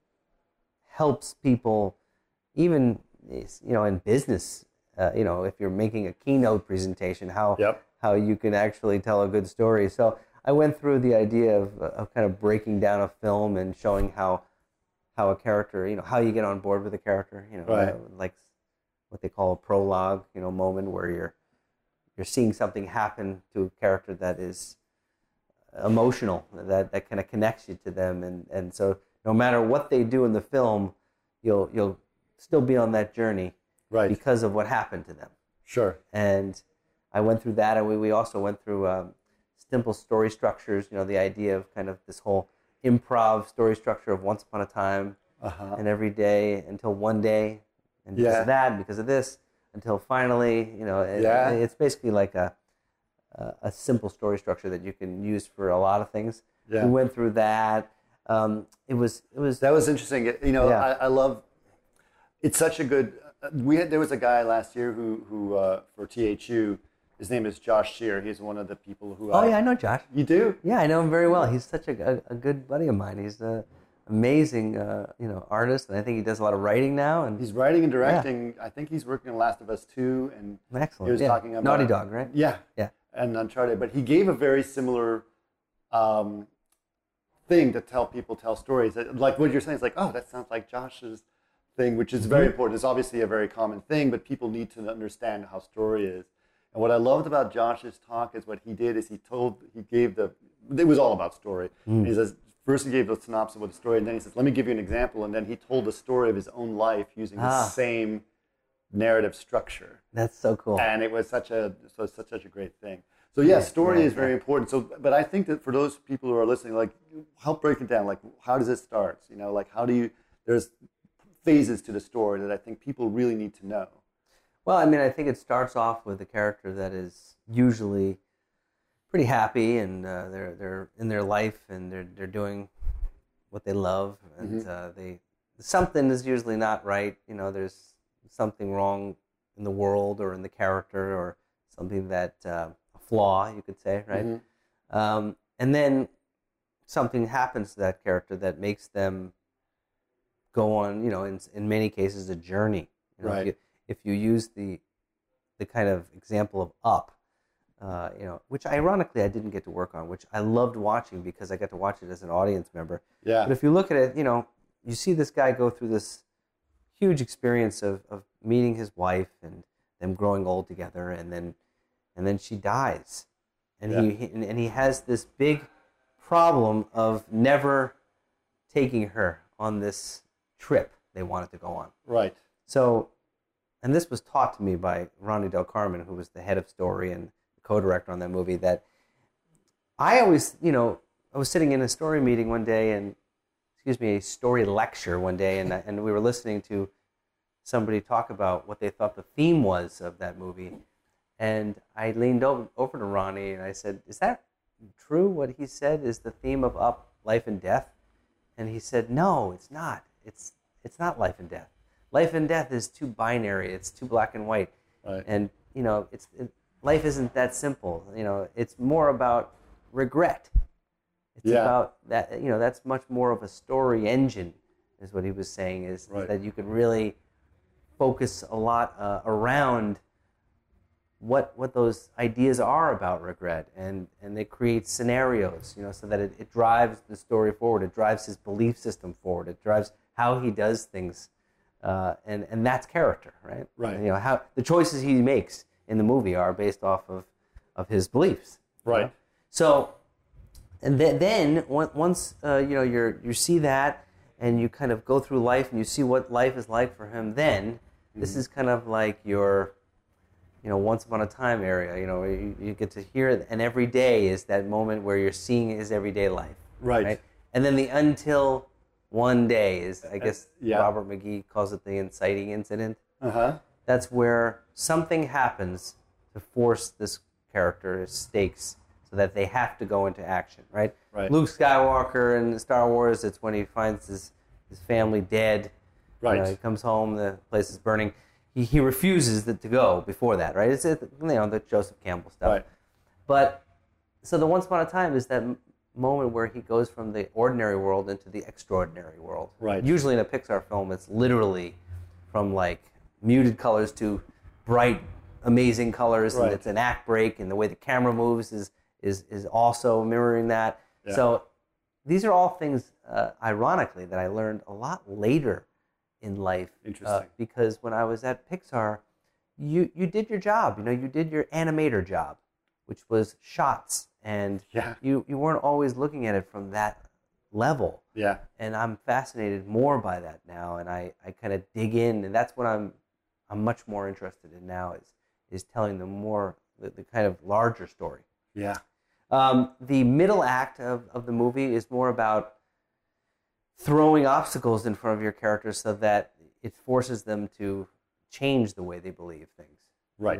helps people, even in business. If you're making a keynote presentation, how you can actually tell a good story. So I went through the idea of kind of breaking down a film and showing how how a character, how you get on board with a character, right. Like what they call a prologue, moment where you're seeing something happen to a character that is emotional, that kind of connects you to them, and so no matter what they do in the film, you'll still be on that journey, right, because of what happened to them. Sure. And I went through that, and we also went through simple story structures. The idea of kind of this whole improv story structure of once upon a time, and every day until one day, and because of that, and because of this, until finally, it's basically like a simple story structure that you can use for a lot of things. Yeah. We went through that. It was that was interesting. I love. It's such a good. There was a guy last year who for THU. His name is Josh Shear. He's one of the people who. I know Josh. You do? Yeah, I know him very well. He's such a good buddy of mine. He's an amazing artist, and I think he does a lot of writing now. And he's writing and directing. Yeah. I think he's working on Last of Us 2, and excellent. He was talking about Naughty Dog, right? Yeah, and Uncharted. But he gave a very similar thing to tell stories. Like what you're saying is like, oh, that sounds like Josh's thing, which is very important. It's obviously a very common thing, but people need to understand how story is. And what I loved about Josh's talk is what he did is it was all about story. He says, first he gave the synopsis of the story, and then he says, let me give you an example. And then he told the story of his own life using the same narrative structure. That's so cool. And it was such a great thing. So yeah, story is very important. So, but I think that for those people who are listening, like, help break it down. Like, how does it start? Like, there's phases to the story that I think people really need to know. Well, I think it starts off with a character that is usually pretty happy, and they're in their life, and they're doing what they love, and something is usually not right. There's something wrong in the world or in the character, or something that a flaw, you could say, right? And then something happens to that character that makes them go on, in many cases, a journey. Right. If you use the kind of example of Up, which ironically I didn't get to work on, which I loved watching because I got to watch it as an audience member. Yeah. But if you look at it, you see this guy go through this huge experience of meeting his wife and them growing old together, and then she dies, and he has this big problem of never taking her on this trip they wanted to go on. Right. So. And this was taught to me by Ronnie Del Carmen, who was the head of story and co-director on that movie, that I always, I was sitting in a story meeting one day, a story lecture one day, and we were listening to somebody talk about what they thought the theme was of that movie. And I leaned over to Ronnie and I said, is that true what he said is the theme of Up, life and death? And he said, no, it's not. It's not life and death. Life and death is too binary. It's too black and white. Right. And, life isn't that simple. It's more about regret. It's about that, that's much more of a story engine, is what he was saying, is that you can really focus a lot around what those ideas are about regret. And they create scenarios, so that it drives the story forward. It drives his belief system forward. It drives how he does things. And that's character, right? Right. How the choices he makes in the movie are based off of his beliefs. Right. So, and then once you see that, and you kind of go through life, and you see what life is like for him. Then this is kind of like your, once upon a time area. You get to hear it, and every day is that moment where you're seeing his everyday life. Right. And then the until one day is, I guess, Robert McGee calls it the inciting incident. That's where something happens to force this character's stakes so that they have to go into action, right? Luke Skywalker in Star Wars, it's when he finds his family dead. Right. He comes home, the place is burning. He refuses to go before that, right? It's the Joseph Campbell stuff. Right. But, so the Once Upon a Time is that moment where he goes from the ordinary world into the extraordinary world. Right. Usually in a Pixar film, it's literally from like muted colors to bright, amazing colors, and it's an act break, and the way the camera moves is also mirroring that. Yeah. So these are all things, ironically, that I learned a lot later in life. Interesting. Because when I was at Pixar, you did your job. You did your animator job, which was shots, and you weren't always looking at it from that level. Yeah. And I'm fascinated more by that now, and I kind of dig in, and that's what I'm much more interested in now is telling the kind of larger story. Yeah. The middle act of the movie is more about throwing obstacles in front of your characters so that it forces them to change the way they believe things. Right.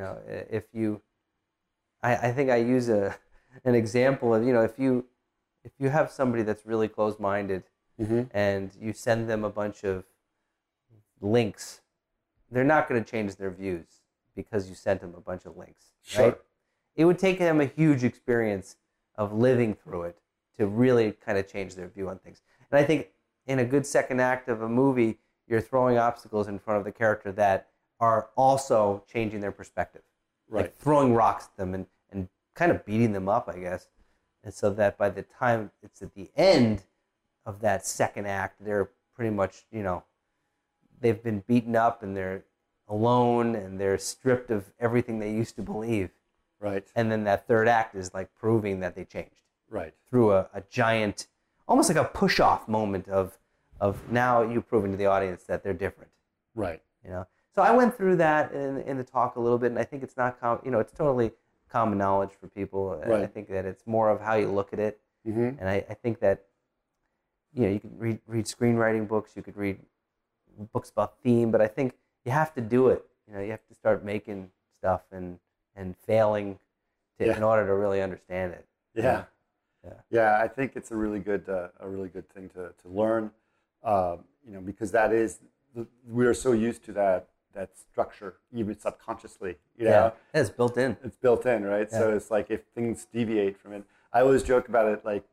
I think I use an example of, if you have somebody that's really closed-minded and you send them a bunch of links, they're not going to change their views because you sent them a bunch of links. Sure. Right? It would take them a huge experience of living through it to really kind of change their view on things. And I think in a good second act of a movie, you're throwing obstacles in front of the character that are also changing their perspective. Right. Like throwing rocks at them and kind of beating them up, I guess. And so that by the time it's at the end of that second act, they're pretty much, they've been beaten up and they're alone and they're stripped of everything they used to believe. Right. And then that third act is like proving that they changed. Right. Through a giant, almost like a push-off moment of now you proving to the audience that they're different. Right. So I went through that in the talk a little bit, and I think it's not, it's totally common knowledge for people. Right. I think that it's more of how you look at it. Mm-hmm. And I think that, you can read screenwriting books, you could read books about theme, but I think you have to do it. You have to start making stuff and failing in order to really understand it. Yeah. Yeah, I think it's a really good thing to learn, because that is, we are so used to that structure, even subconsciously, Yeah, it's built in. It's built in, right? Yeah. So it's like if things deviate from it, I always joke about it like,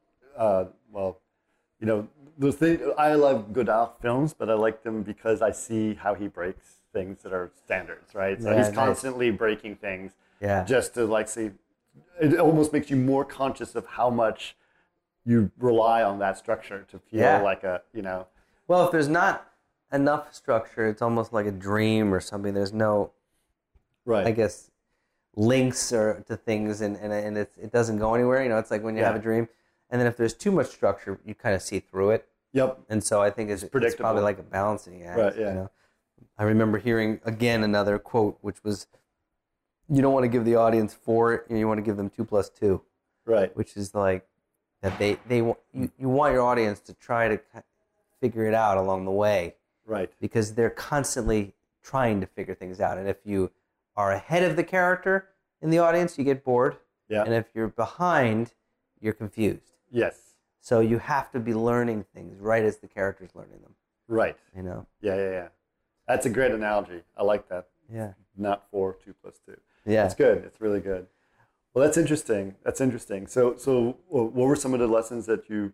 the thing, I love Godard films, but I like them because I see how he breaks things that are standards, right? So he's constantly breaking things just to see. It almost makes you more conscious of how much you rely on that structure to feel like Well, if there's not enough structure, it's almost like a dream or something. There's no, I guess, links to things, and it doesn't go anywhere. It's like when you have a dream, and then if there's too much structure, you kind of see through it. Yep. And so I think it's probably like a balancing act. Right. Yeah. I remember hearing again another quote, which was, "You don't want to give the audience 4, you want to give them 2 + 2." Right. Which is like that you want your audience to try to figure it out along the way. Right. Because they're constantly trying to figure things out. And if you are ahead of the character in the audience, you get bored. Yeah. And if you're behind, you're confused. Yes. So you have to be learning things right as the character's learning them. Right. Yeah. That's a great analogy. I like that. Yeah. Not 4, 2 + 2. Yeah. It's good. It's really good. Well, that's interesting. So what were some of the lessons that you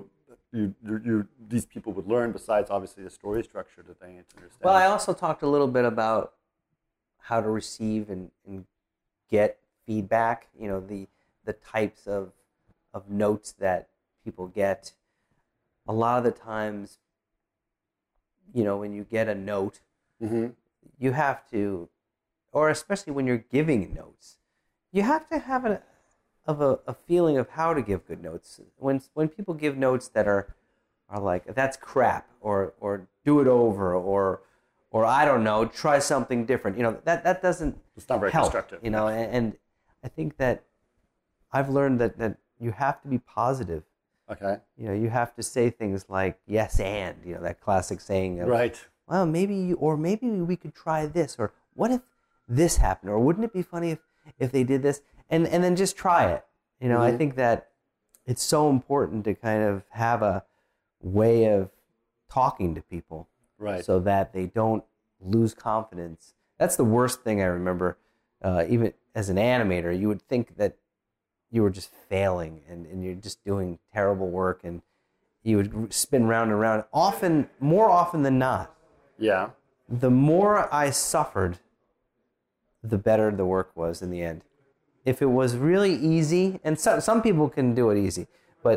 these people would learn besides obviously the story structure that they need to understand? Well, I also talked a little bit about how to receive and get feedback. The types of notes that people get. A lot of the times, when you get a note, you have to, or especially when you're giving notes, you have to have a feeling of how to give good notes. When people give notes that are like, that's crap, or do it over, or I don't know, try something different. That doesn't. It's not very help, constructive. And I think that I've learned that you have to be positive. Okay. You have to say things like yes and, that classic saying of, right. Well, maybe we could try this, or what if this happened, or wouldn't it be funny if they did this, and then just try it. I think that it's so important to kind of have a way of talking to people, right? So that they don't lose confidence. That's the worst thing I remember. Even as an animator, you would think that you were just failing and you're just doing terrible work, and you would spin round and round. More often than not. Yeah. The more I suffered, the better the work was in the end. If it was really easy, and some people can do it easy, but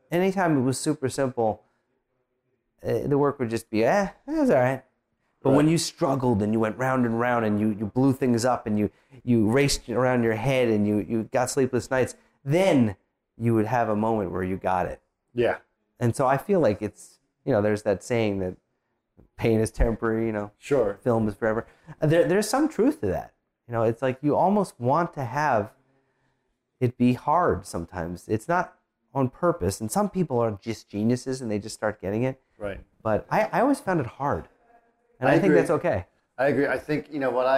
anytime it was super simple, the work would just be, it was all right. But when you struggled and you went round and round and you blew things up and you raced around your head and you got sleepless nights, then you would have a moment where you got it. Yeah. And so I feel like it's, there's that saying that pain is temporary, Sure. Film is forever. There's some truth to that. It's like you almost want to have it be hard sometimes. It's not on purpose. And some people are just geniuses and they just start getting it. Right. But I always found it hard. And I think that's okay. I agree. I think,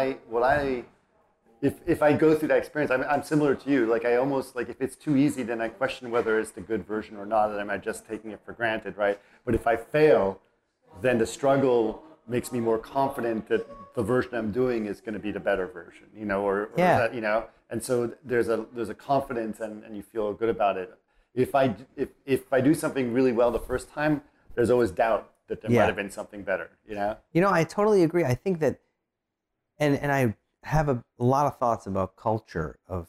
if I go through that experience, I'm similar to you. Like I almost, like if it's too easy, then I question whether it's the good version or not, and am I just taking it for granted, right? But if I fail, then the struggle makes me more confident that the version I'm doing is going to be the better version, or that, and so there's a confidence and you feel good about it. If I do something really well the first time, there's always doubt that there might have been something better, I totally agree. I think that, and I have a lot of thoughts about culture of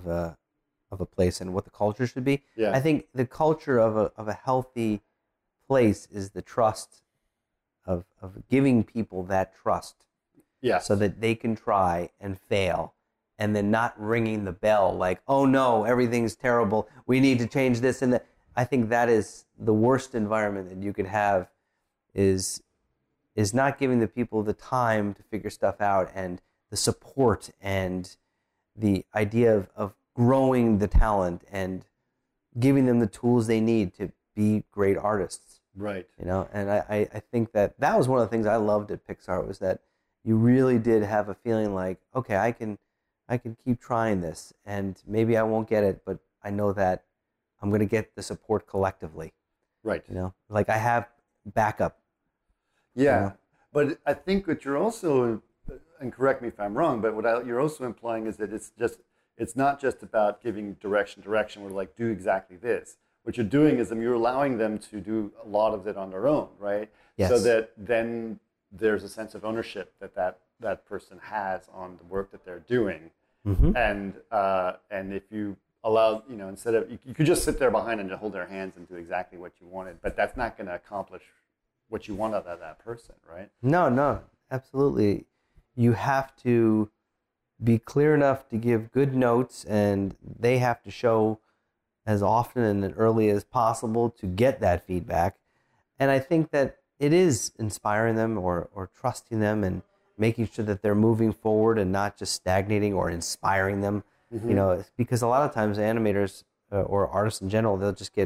a place and what the culture should be. Yeah. I think the culture of a healthy place is the trust of giving people that trust. Yeah. So that they can try and fail, and then not ringing the bell like, oh no, everything's terrible, we need to change this and that. I think that is the worst environment that you could have, is not giving the people the time to figure stuff out and the support and the idea of growing the talent and giving them the tools they need to be great artists. Right. And I think that was one of the things I loved at Pixar, was that you really did have a feeling like, okay, I can keep trying this, and maybe I won't get it, but I know that I'm going to get the support collectively. Right. Like I have backup. Yeah. But I think what you're also, and correct me if I'm wrong, but what you're also implying is that it's not just about giving direction where like, do exactly this. What you're doing is you're allowing them to do a lot of it on their own, right? Yes. So that then there's a sense of ownership that person has on the work that they're doing. Mm-hmm. And if you allow, instead of, you could just sit there behind and hold their hands and do exactly what you wanted, but that's not going to accomplish what you want out of that person, right? No, absolutely. You have to be clear enough to give good notes, and they have to show as often and as early as possible to get that feedback. And I think that it is inspiring them or trusting them and making sure that they're moving forward and not just stagnating, or inspiring them. Mm-hmm. Because a lot of times animators or artists in general, they'll get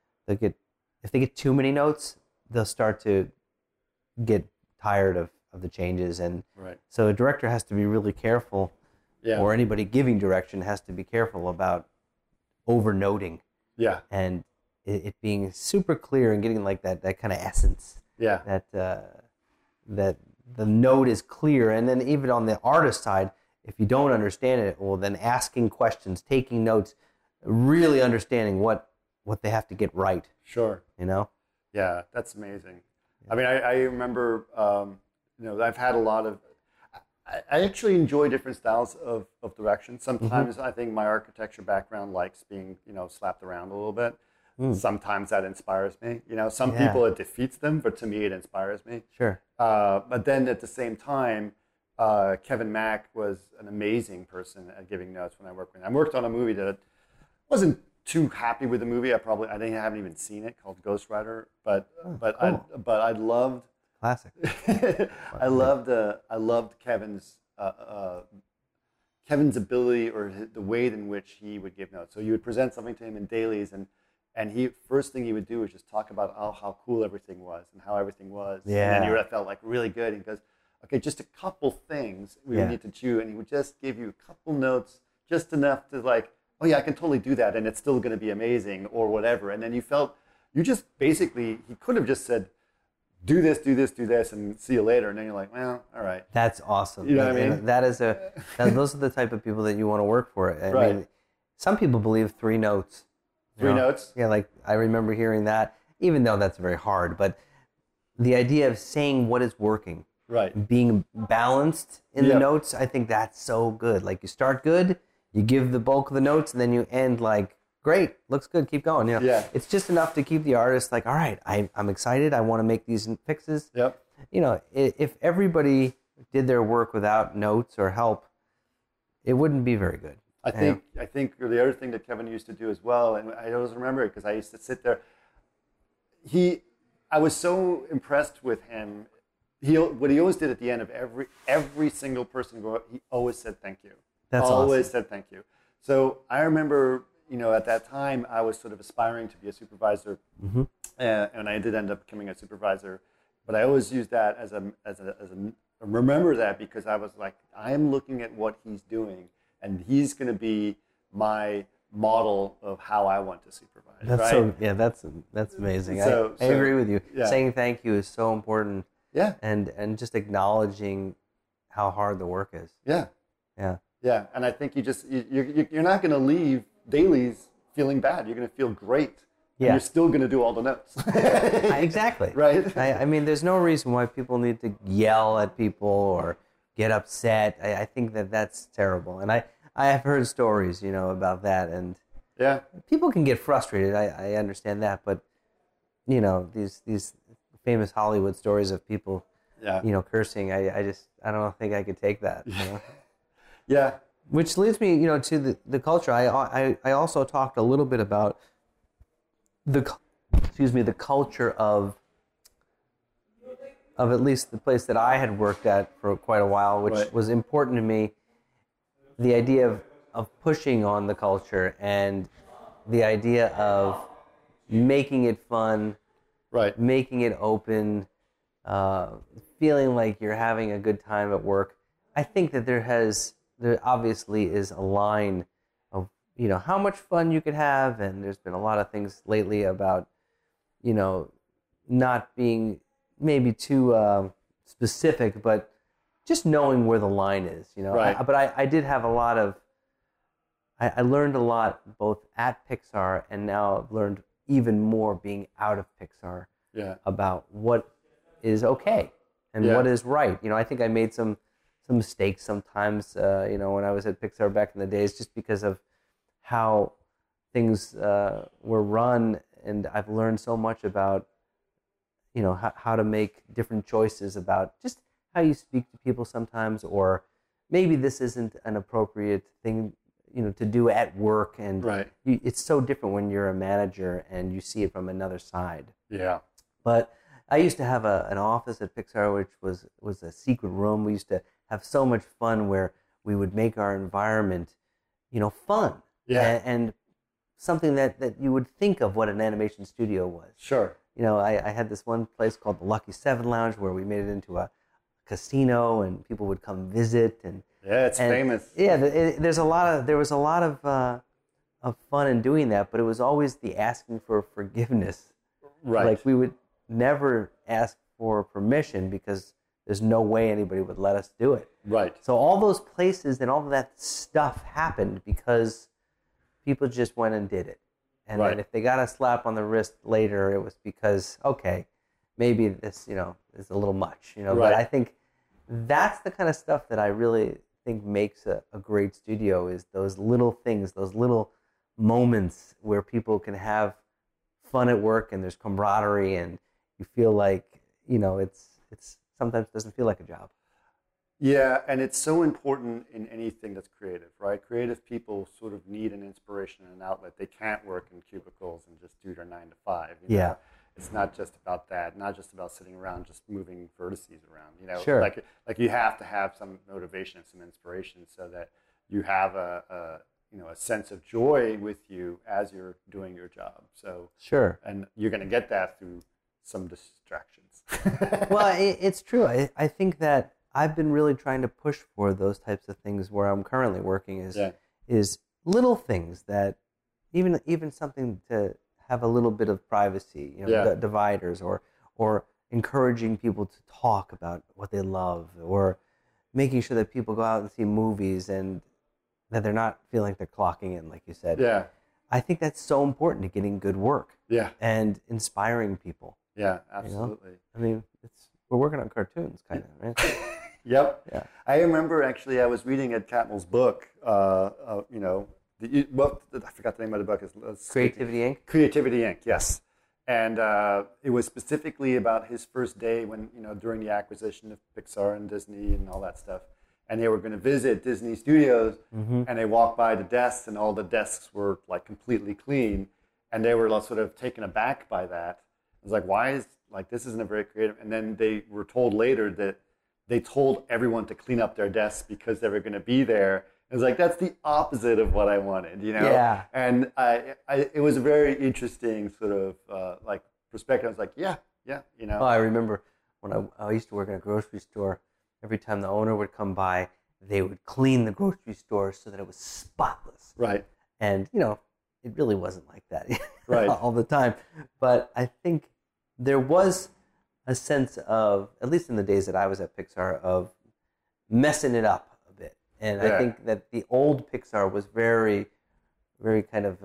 if they get too many notes, they'll start to get tired of the changes. And so a director has to be really careful, or anybody giving direction has to be careful about over-noting. Yeah. And it being super clear and getting like that kind of essence. Yeah. That the note is clear. And then even on the artist side, if you don't understand it, well, then asking questions, taking notes, really understanding what they have to get right. Sure. Yeah, that's amazing. Yeah. I mean, I remember, I've had a lot of, I actually enjoy different styles of direction. Sometimes I think my architecture background likes being, slapped around a little bit. Sometimes that inspires me. Some people it defeats them, but to me it inspires me. Sure. But then at the same time, Kevin Mack was an amazing person at giving notes when I worked with him. I worked on a movie that wasn't too happy with the movie. I haven't even seen it, called Ghost Rider. But I loved classic. I loved Kevin's ability, or the way in which he would give notes. So you would present something to him in dailies, and he first thing he would do is just talk about how cool everything was and how everything was. Yeah. And then you felt like really good. And he goes, okay, just a couple things we would need to chew, and he would just give you a couple notes, just enough to like, oh yeah, I can totally do that, and it's still going to be amazing, or whatever. And then you just basically, he could have just said, do this, and see you later. And then you're like, well, all right. That's awesome. You know what I mean? Those are the type of people that you want to work for. I mean, some people believe 3 notes. 3 notes? Yeah, like I remember hearing that, even though that's very hard. But the idea of saying what is working, being balanced in the notes, I think that's so good. Like you start good, you give the bulk of the notes, and then you end like great, looks good, keep going. It's just enough to keep the artist like, all right, I'm excited. I want to make these fixes. Yep. If everybody did their work without notes or help, it wouldn't be very good. I think the other thing that Kevin used to do as well, and I always remember it because I used to sit there. I was so impressed with him. What he always did at the end of every single person go up, he always said thank you. That's always awesome. said thank you. So I remember, at that time I was sort of aspiring to be a supervisor, and I did end up becoming a supervisor. But I always used that as a remember that because I was like, I am looking at what he's doing, and he's going to be my model of how I want to supervise. That's amazing. I agree with you. Yeah. Saying thank you is so important. Yeah. And just acknowledging how hard the work is. Yeah. Yeah. Yeah. And I think you're not going to leave dailies feeling bad. You're going to feel great. Yeah. You're still going to do all the notes. Exactly. Right. I mean, there's no reason why people need to yell at people or get upset. I think that's terrible. And I have heard stories, about that. And people can get frustrated. I understand that. But, these famous Hollywood stories of people, cursing, I don't think I could take that. Yeah. Which leads me, to the culture. I also talked a little bit about the culture of at least the place that I had worked at for quite a while, which was important to me. The idea of pushing on the culture and the idea of making it fun, making it open, feeling like you're having a good time at work. I think that there obviously is a line of, how much fun you could have. And there's been a lot of things lately about, not being maybe too specific, but just knowing where the line is, But I did have a lot of, I learned a lot both at Pixar and now I've learned even more being out of Pixar about what is okay and what is right. I think I made some mistakes sometimes, when I was at Pixar back in the days, just because of how things were run. And I've learned so much about, how to make different choices about just how you speak to people sometimes, or maybe this isn't an appropriate thing, to do at work. And it's so different when you're a manager and you see it from another side. Yeah. But I used to have an office at Pixar, which was a secret room. We used to have so much fun where we would make our environment, fun. Yeah. And something that you would think of what an animation studio was. Sure. I had this one place called the Lucky 7 Lounge where we made it into a casino and people would come visit. And it's famous. Yeah, there was a lot of fun in doing that, but it was always the asking for forgiveness. Right. Like we would never ask for permission because there's no way anybody would let us do it. Right. So all those places and all of that stuff happened because people just went and did it. And then if they got a slap on the wrist later, it was because, okay, maybe this, is a little much, But I think that's the kind of stuff that I really think makes a great studio is those little things, those little moments where people can have fun at work and there's camaraderie and you feel like, it's sometimes doesn't feel like a job. Yeah, and it's so important in anything that's creative, right? Creative people sort of need an inspiration and an outlet. They can't work in cubicles and just do their 9 to 5. Yeah. It's not just about that, not just about sitting around just moving vertices around, Sure. Like you have to have some motivation, some inspiration so that you have a sense of joy with you as you're doing your job. So sure. And you're going to get that through some distractions. Well, it's true. I think that I've been really trying to push for those types of things where I'm currently working is little things that even something to have a little bit of privacy, dividers or encouraging people to talk about what they love or making sure that people go out and see movies and that they're not feeling like they're clocking in, like you said. Yeah. I think that's so important to getting good work. Yeah. And inspiring people. Yeah, absolutely. I mean, we're working on cartoons, kind of, right? Yep. Yeah. I remember actually I was reading Ed Catmull's book, I forgot the name of the book. Creativity Inc. Creativity Inc. Yes, and it was specifically about his first day when during the acquisition of Pixar and Disney and all that stuff, and they were going to visit Disney Studios, and they walked by the desks, and all the desks were like completely clean, and they were sort of taken aback by that. It was like, why is this isn't a very creative? And then they were told later that they told everyone to clean up their desks because they were going to be there. It was like, that's the opposite of what I wanted, Yeah. And it was a very interesting sort of perspective. I was like, yeah. Oh, I remember when I used to work in a grocery store. Every time the owner would come by, they would clean the grocery store so that it was spotless. Right. And it really wasn't like that right. all the time. But I think there was a sense of, at least in the days that I was at Pixar, of messing it up a bit. And I think that the old Pixar was very, very kind of,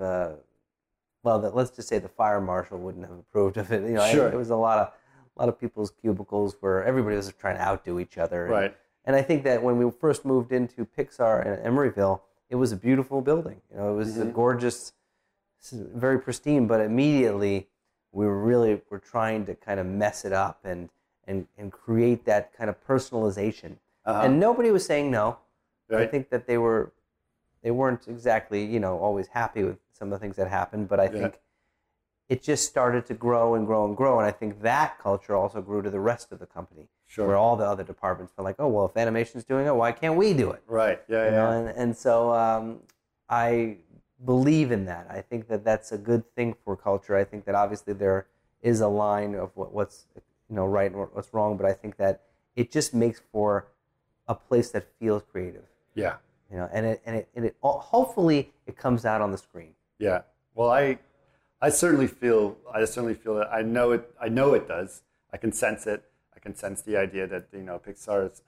let's just say the fire marshal wouldn't have approved of it. Sure. It was a lot of people's cubicles where everybody was trying to outdo each other. Right. And I think that when we first moved into Pixar in Emeryville, it was a beautiful building. It was a gorgeous, very pristine, but immediately we were trying to kind of mess it up and create that kind of personalization. And nobody was saying no. Right. I think that they weren't exactly, always happy with some of the things that happened, but I think it just started to grow and grow and grow. And I think that culture also grew to the rest of the company. Sure. Where all the other departments were like, oh, well, if animation's doing it, why can't we do it? Right. Yeah. And so I believe in that. I think that that's a good thing for culture. I think that obviously there is a line of what's right and what's wrong, but I think that it just makes for a place that feels creative. Yeah. And it hopefully it comes out on the screen. Yeah. Well, I certainly feel that I know it does. I can sense it. I can sense the idea that Pixar is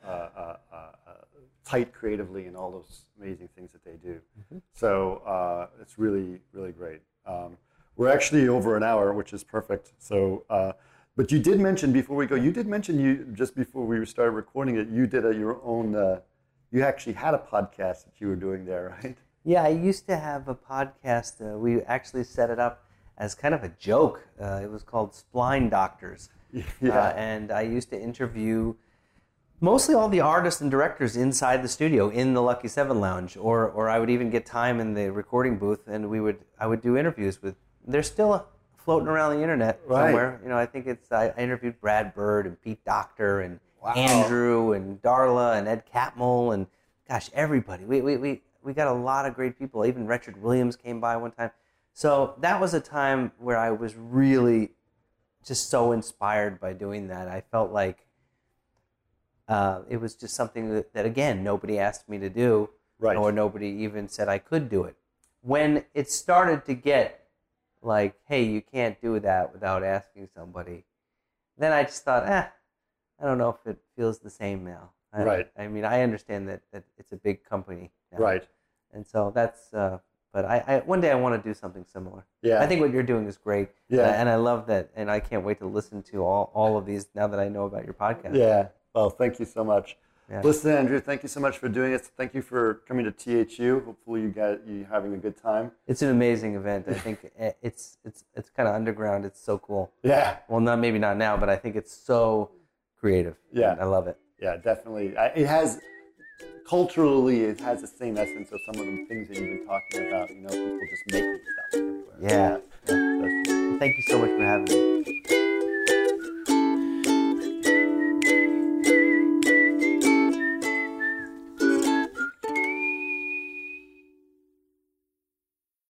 tight creatively in all those amazing things that they do. Mm-hmm. So it's really, really great. We're actually over an hour, which is perfect. So, but you did mention before we go. You just before we started recording it. You did your own. You actually had a podcast that you were doing there, right? Yeah, I used to have a podcast. We actually set it up as kind of a joke. It was called Spline Doctors. Yeah. And I used to interview mostly all the artists and directors inside the studio in the Lucky 7 Lounge, or I would even get time in the recording booth, and I would do interviews with. They're still floating around the internet somewhere. I think I interviewed Brad Bird and Pete Docter and Andrew and Darla and Ed Catmull and gosh, everybody. We got a lot of great people. Even Richard Williams came by one time. So that was a time where I was really just so inspired by doing that. I felt like it was just something that again, nobody asked me to do, or nobody even said I could do it. When it started to get like, hey, you can't do that without asking somebody, then I just thought, I don't know if it feels the same now. I mean, I understand that it's a big company now. Right. And so that's, but I one day I want to do something similar. Yeah. I think what you're doing is great. Yeah. And I love that, and I can't wait to listen to all of these now that I know about your podcast. Yeah. Well, thank you so much. Yeah. Listen, Andrew, thank you so much for doing it. Thank you for coming to THU. Hopefully you having a good time. It's an amazing event. I think it's kind of underground. It's so cool. Yeah. Well, maybe not now, but I think it's so creative. Yeah. I love it. Yeah, definitely. Culturally, it has the same essence of some of the things that you've been talking about. People just making stuff everywhere. Yeah. Thank you so much for having me.